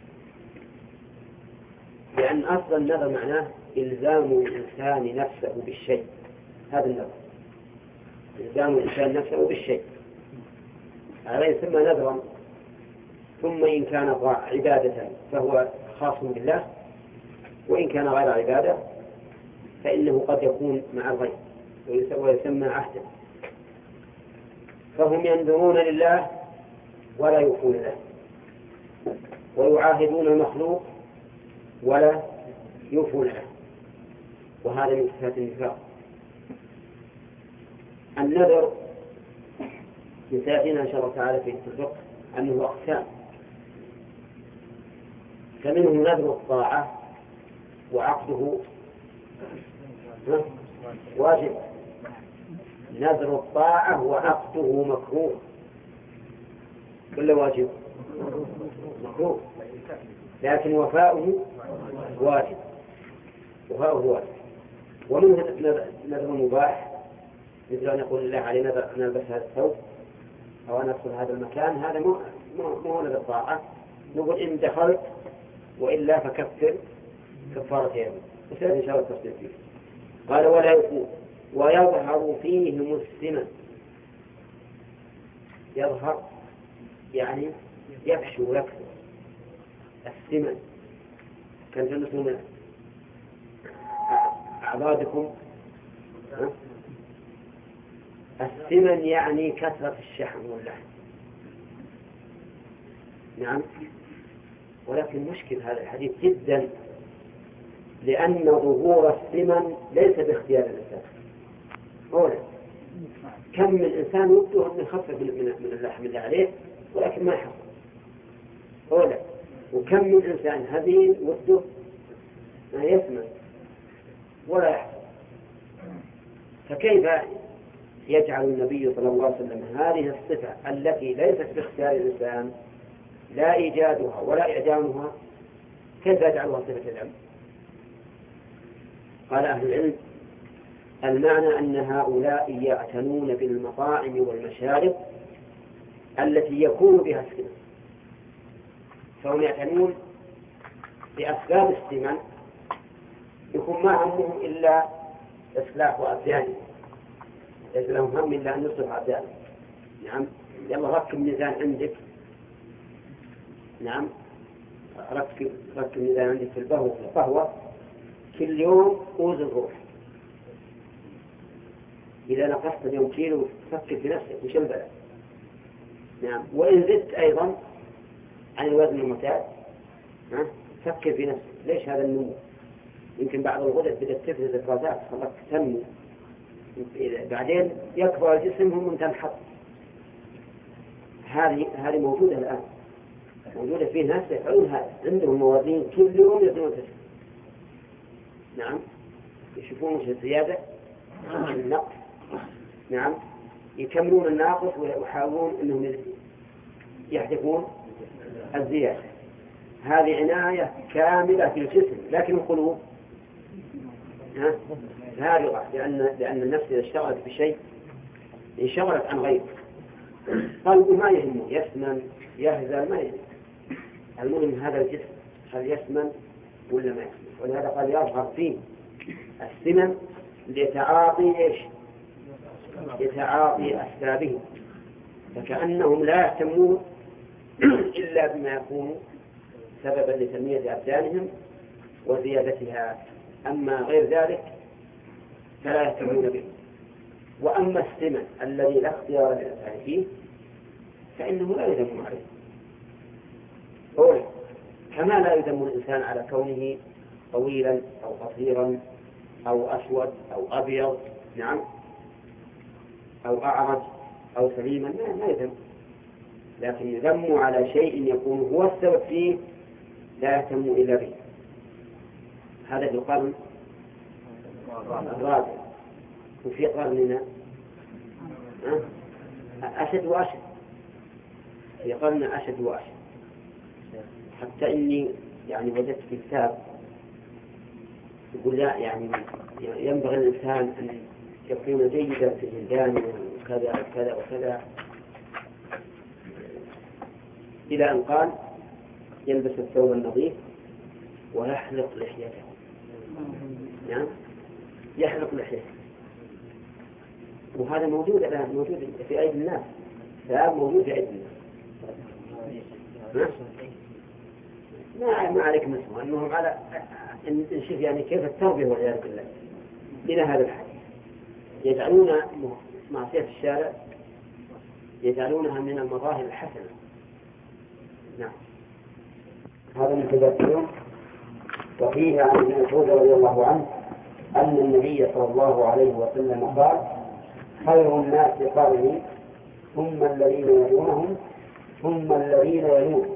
لأن أصل النذر معناه إلزام الإنسان نفسه بالشيء، هذا النذر إلزام الإنسان نفسه بالشيء، هذا يسمى نذرا. ثم إن كان عبادة فهو خاص بالله، وإن كان غير عبادة فإنه قد يكون مع الغير ويسمى عهدا. فهم ينذرون لله ولا يوفون له، ويعاهدون المخلوق ولا يوفون له، وهذا من صفات النفاق. النذر يساعدنا إن شاء الله تعالى في الفقه أنه أقسام، فمنه نذر الطاعة وعقده واجب، نذر الطاعة وعقده مكروه، كل واجب مكروه، لكن وفاؤه واجب، وفاؤه واجب. ومنه نذر مباح، مثل أن يقول الله عليه نذر أن ألبس هذا الثوب أو أن أدخل هذا المكان، هذا مو مو نذر الطاعة، نقول إن دخلت وإلا فكفر كفارة يمين، وسيأتي إن شاء الله التفصيل فيه. قال ولا يكون ويظهر فيه مسلما، يظهر يعني يفشو ويكثر. السمن كان جنس من أعضادكم. السمن يعني كثرة الشحم واللحم. نعم. ولكن مشكل هذا الحديث جدا، لأن ظهور السمن ليس باختيار الإنسان. أولا كم من إنسان وده أن يخفف من اللحم اللي عليه ولكن ما يحصل. أولا وكم من إنسان هذين وده ما يسمن ولا يحصل. فكيف يجعل النبي صلى الله عليه وسلم هذه الصفة التي ليست باختيار الإنسان لا إيجادها ولا إعدامها، كيف يجعلها صفة العلم؟ قال أهل العلم المعنى أن هؤلاء يعتنون بالمطاعم والمشارب التي يكون بها السمن، فهم يعتنون بأسباب السمن، يكون ما همهم إلا إصلاح أبدانهم، ليس لهم هم إلا أن يصلح أبدانهم. نعم. يلا ركب ميزان عندك. نعم. ركب ركب ميزان عندك في القهوة في القهوة كل يوم أوزن روح. إذا نقصت اليوم كيلو فكر في نفسك وش البلد. نعم. وإن زدت أيضا عن الوزن المعتاد فكر في نفسك ليش هذا النمو. يمكن بعض الغدد بدأت تفرز الغازات خلاص تنمو، بعدين يكبر الجسم هم تنحط. هذه هذه موجودة الآن، موجودة فيه ناس يفعلون هذا، عندهم موازين كل يوم يزنون تسعة. نعم. يشوفون وش الزيادة النقص. نعم. يكملون الناقص ويحاولون أنهم يحذفون الزيادة. هذه عناية كاملة في الجسم، لكن القلوب فارغة، لأن لأن النفس إذا اشتغلت بشيء انشغلت عن غيره. قلبه ما يهمه، يسمن يهزل ما يهمه، المهم هذا الجسم هل يسمن ولا ما يسمن. ولهذا قال يظهر فيه السمن لتعاطي ايش؟ لتعاطي أسبابه، فكأنهم لا يهتمون إلا بما يكون سببا لتنمية أبدانهم وزيادتها، أما غير ذلك فلا يهتمون به. وأما السمن الذي لا اختيار للإنسان فيه فإنه لا يذم عليه. أولا كما لا يذم الإنسان على كونه طويلا أو قصيرا أو أسود أو أبيض. نعم. أو أعرج أو سليما ما يذم، لكن يذم على شيء يكون هو السبب فيه لا يهتم إلا به. هذا في القرن الرابع. وفي قرننا أشد وأشد، في قرننا أشد وأشد، حتى إني يعني وجدت في كتاب يقول لا يعني ينبغي الإنسان أن يكون جيدا في الجلدان وكذا وكذا وكذا، إلى أن قال يلبس الثوب النظيف ويحلق لحيته. نعم. يحلق لحيته، وهذا موجود الآن، موجود في أيدي الناس، الآن موجود في أيدي الناس. ما ما عليك مسمى أنهم على نشوف يعني كيف التربية والعياذ بالله إلى هذا الحد، يجعلون معصية الشارع يجعلونها من المظاهر الحسنة. نعم. هذا من تذكر. وفيه عن ابن مسعود رضي الله عنه أن النبي صلى الله عليه وسلم قال خير الناس قرني ثم الذين يلونهم ثم الذين يلونهم.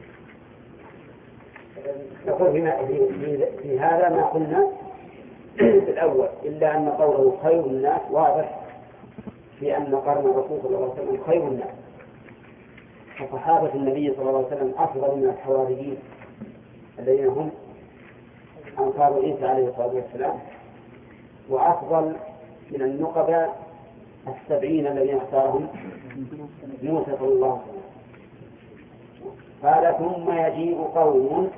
نقول في هذا ما قلنا في الأول، إلا أن قوله خير الناس واضح في أن قرن الرسول صلى الله عليه وسلم خير الناس، فصحابة النبي صلى الله عليه وسلم أفضل من الحواريين الذين هم أنصار عيسى عليه الصلاة والسلام، وأفضل من النقباء السبعين الذين اختارهم موسى صلى الله عليه وسلم. قال ثم يجيء قوم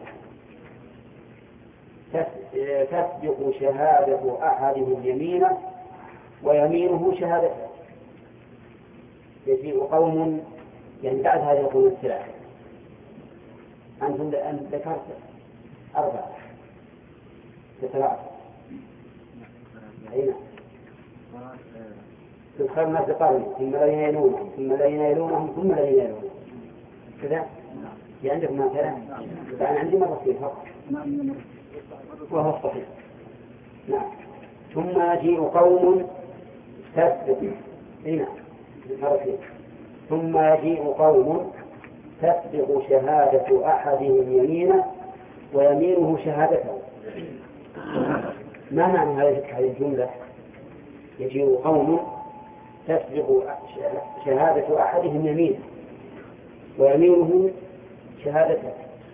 تسبق شهادة أحدهم يمينه ويمينه شهادته. يجيء قوم، يعني بعد هذه القرون الثلاثة أنتم أن ذكرت أربعة ثلاثة أين تذكر الناس قرن ثم الذين يلونهم ثم الذين يلونهم ثم الذين يلونهم كذا في عندك ما ثلاثة فأنا عندي مرتين فقط وهو الصحيح. نعم. ثم يجيء قوم تسبق هنا مرتين ثم يجيء قوم تسبق شهادة أحدهم يمينه ويمينه شهادته. ما معنى هذه الجملة؟ يجيء قوم تسبق شهادة أحدهم يمينه ويمينه شهادته.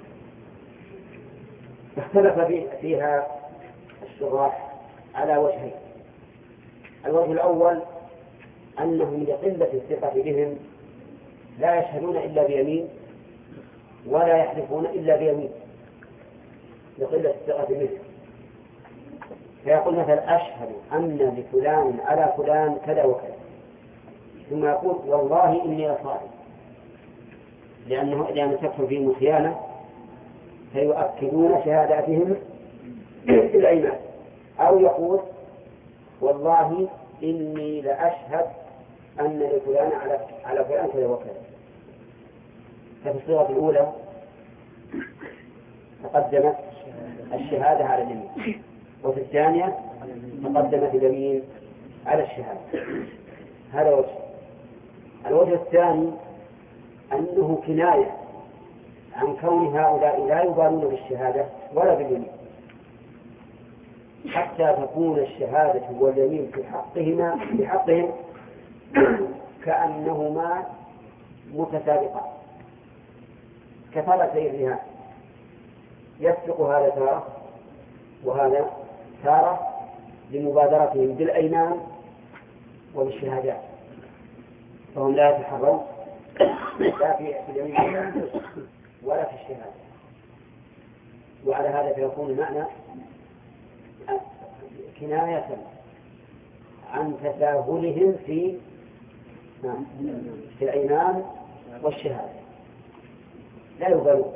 اختلف فيها الشراح على وجهين. الوجه الأول أنهم لقلة الثقة بهم لا يشهدون إلا بيمين ولا يحلفون إلا بيمين لقلة الثقة بهم، فيقول مثلا أشهد أن لفلان على فلان كذا وكذا، ثم يقول والله إني لصادق، لأنه لأن تكفر فيهم الخيانة فيؤكدون شهاداتهم بالأيمان. أو يقول والله إني لأشهد أن لفلان على على فلان كذا وكذا. ففي الصيغة الأولى تقدمت الشهادة على اليمين، وفي الثانية تقدمت اليمين على الشهادة. هذا وجه. الوجه الثاني أنه كناية عن كون هؤلاء لا يبالون بالشهادة ولا باليمين، حتى تكون الشهادة واليمين في حقهما في حقهم كأنهما متسابقان كفرتي الرهان، يسبق هذا تارة وهذا تارة لمبادرتهم بالأيمان وبالشهادات، فهم لا يتحرون لا في اليمين ولا في الشهادة. وعلى هذا فيكون المعنى كناية عن تساهلهم في في الأيمان والشهادة، لا يبالون.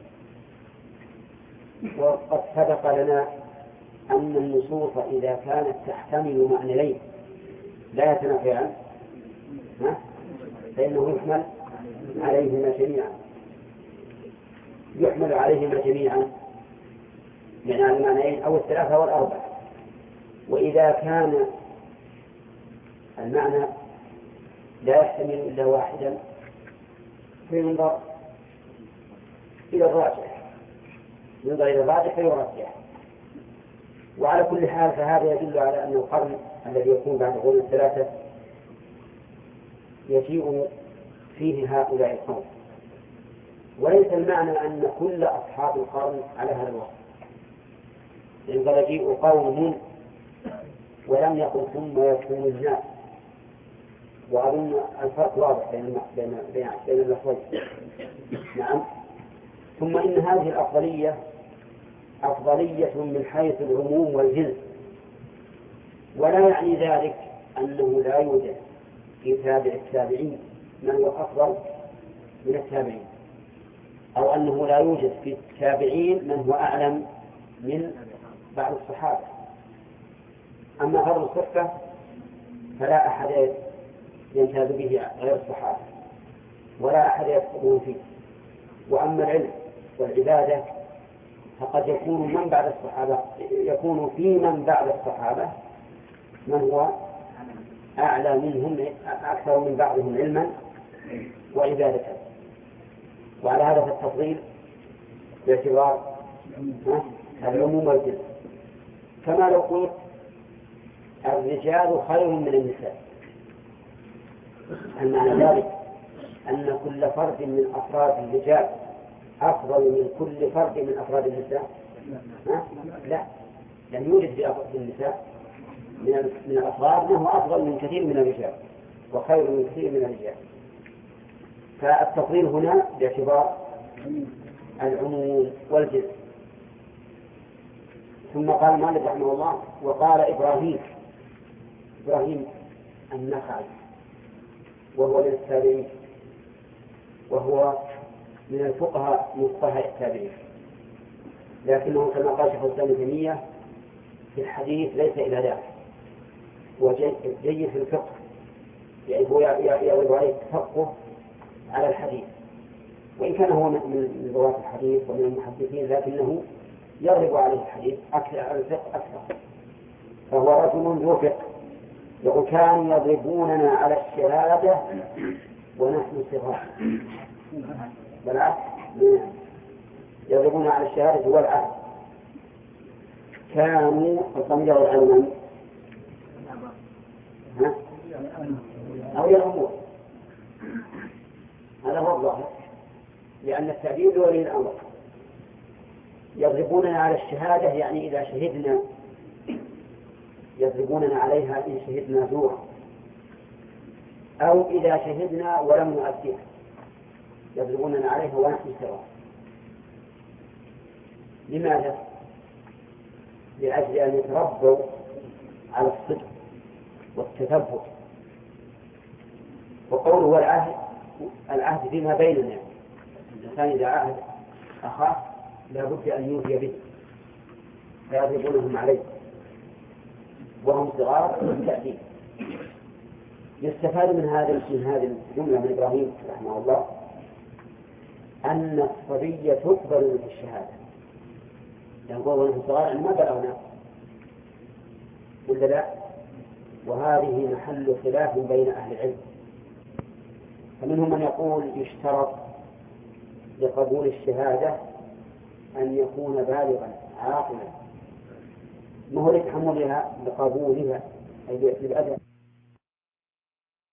وقد سبق لنا أن النصوص إذا كانت تحتمل معنيين لا يتنافيان فإنه يحمل عليهما جميعا يحمل عليهما جميعا يعني على المعنيين أو الثلاثة والأربعة. وإذا كان المعنى لا يحتمل إلا واحدا فينظر إلى الراجح ينظر إلى الراجح فيرجح. وعلى كل حال فهذا يدل على أن القرن الذي يكون بعد القرون الثلاثة يجيء فيه هؤلاء القوم، وليس المعنى أن كل أصحاب القرن على هذا الوصف، لأن قد يجيء قوم ولم يقل ثم يكون الناس. وأظن الفرق واضح بين بين بين, بين اللفظين. نعم. ثم إن هذه الأفضلية أفضلية من حيث العموم والجنس، ولا يعني ذلك أنه لا يوجد في تابع التابعين من هو أفضل من التابعين، أو أنه لا يوجد في التابعين من هو أعلم من بعض الصحابة. أما فضل الصحبة فلا أحد يمتاز به غير الصحابة ولا أحد يفقهون فيه. وأما العلم والعبادة فقد يكون من بعد الصحابة يكون في من بعد الصحابة من هو أعلى منهم أكثر من بعضهم علما وعبادة. وعلى هذا فالتفضيل باعتبار العموم والجنس، كما لو قلت الرجال خير من النساء، المعنى ذلك أن كل فرد من أفراد الرجال أفضل من كل فرد من أفراد النساء؟ لا، لم يوجد في أفراد النساء من الأفراد أنه أفضل من كثير من الرجال وخير من كثير من الرجال. فالتفضيل هنا باعتبار العموم والجنس. ثم قال مالك رحمه الله وقال إبراهيم إبراهيم النخعي وهو للتابعين، وهو من الفقهاء من فقهاء التابعين، لكنه كما قال شيخ الإسلام ابن تيمية في الحديث ليس إلى ذلك، هو جيد في الفقه، يعني هو يغلب عليه التفقه على الحديث، وإن كان هو من رواة الحديث ومن المحدثين لكنه يغلب عليه الحديث أكثر على الفقه أكثر، فهو رجل ذو فقه. يقول كانوا يضربوننا على الشهادة ونحن صغار، بالعكس يضربون على الشهادة والعهد. كانوا الضمير والعلم أولياء الأمور، هذا هو الظاهر، لأن التعبير ولي الأمر. يضربوننا على الشهادة يعني إذا شهدنا، يضربوننا عليها إن شهدنا زورا، أو إذا شهدنا ولم نؤديها يضربوننا عليها ونحن سواء. لماذا؟ لأجل أن يتربوا على الصدق والتثبت. وقوله هو العهد، العهد فيما بيننا، الإنسان إذا عهد أخاه لا بد أن يوفي به، فيضربونهم عليه وهم صغار بالتأديب. يستفاد من هذا من هذه الجملة من إبراهيم رحمه الله أن الصبي تقبل في الشهادة، يقول ونحن صغار أن ما بلغنا ولا لا، وهذه محل خلاف بين أهل العلم. فمنهم من يقول يشترط لقبول الشهادة أن يكون بالغا عاقلا، ما هو لتحملها لقبولها أي للأدب.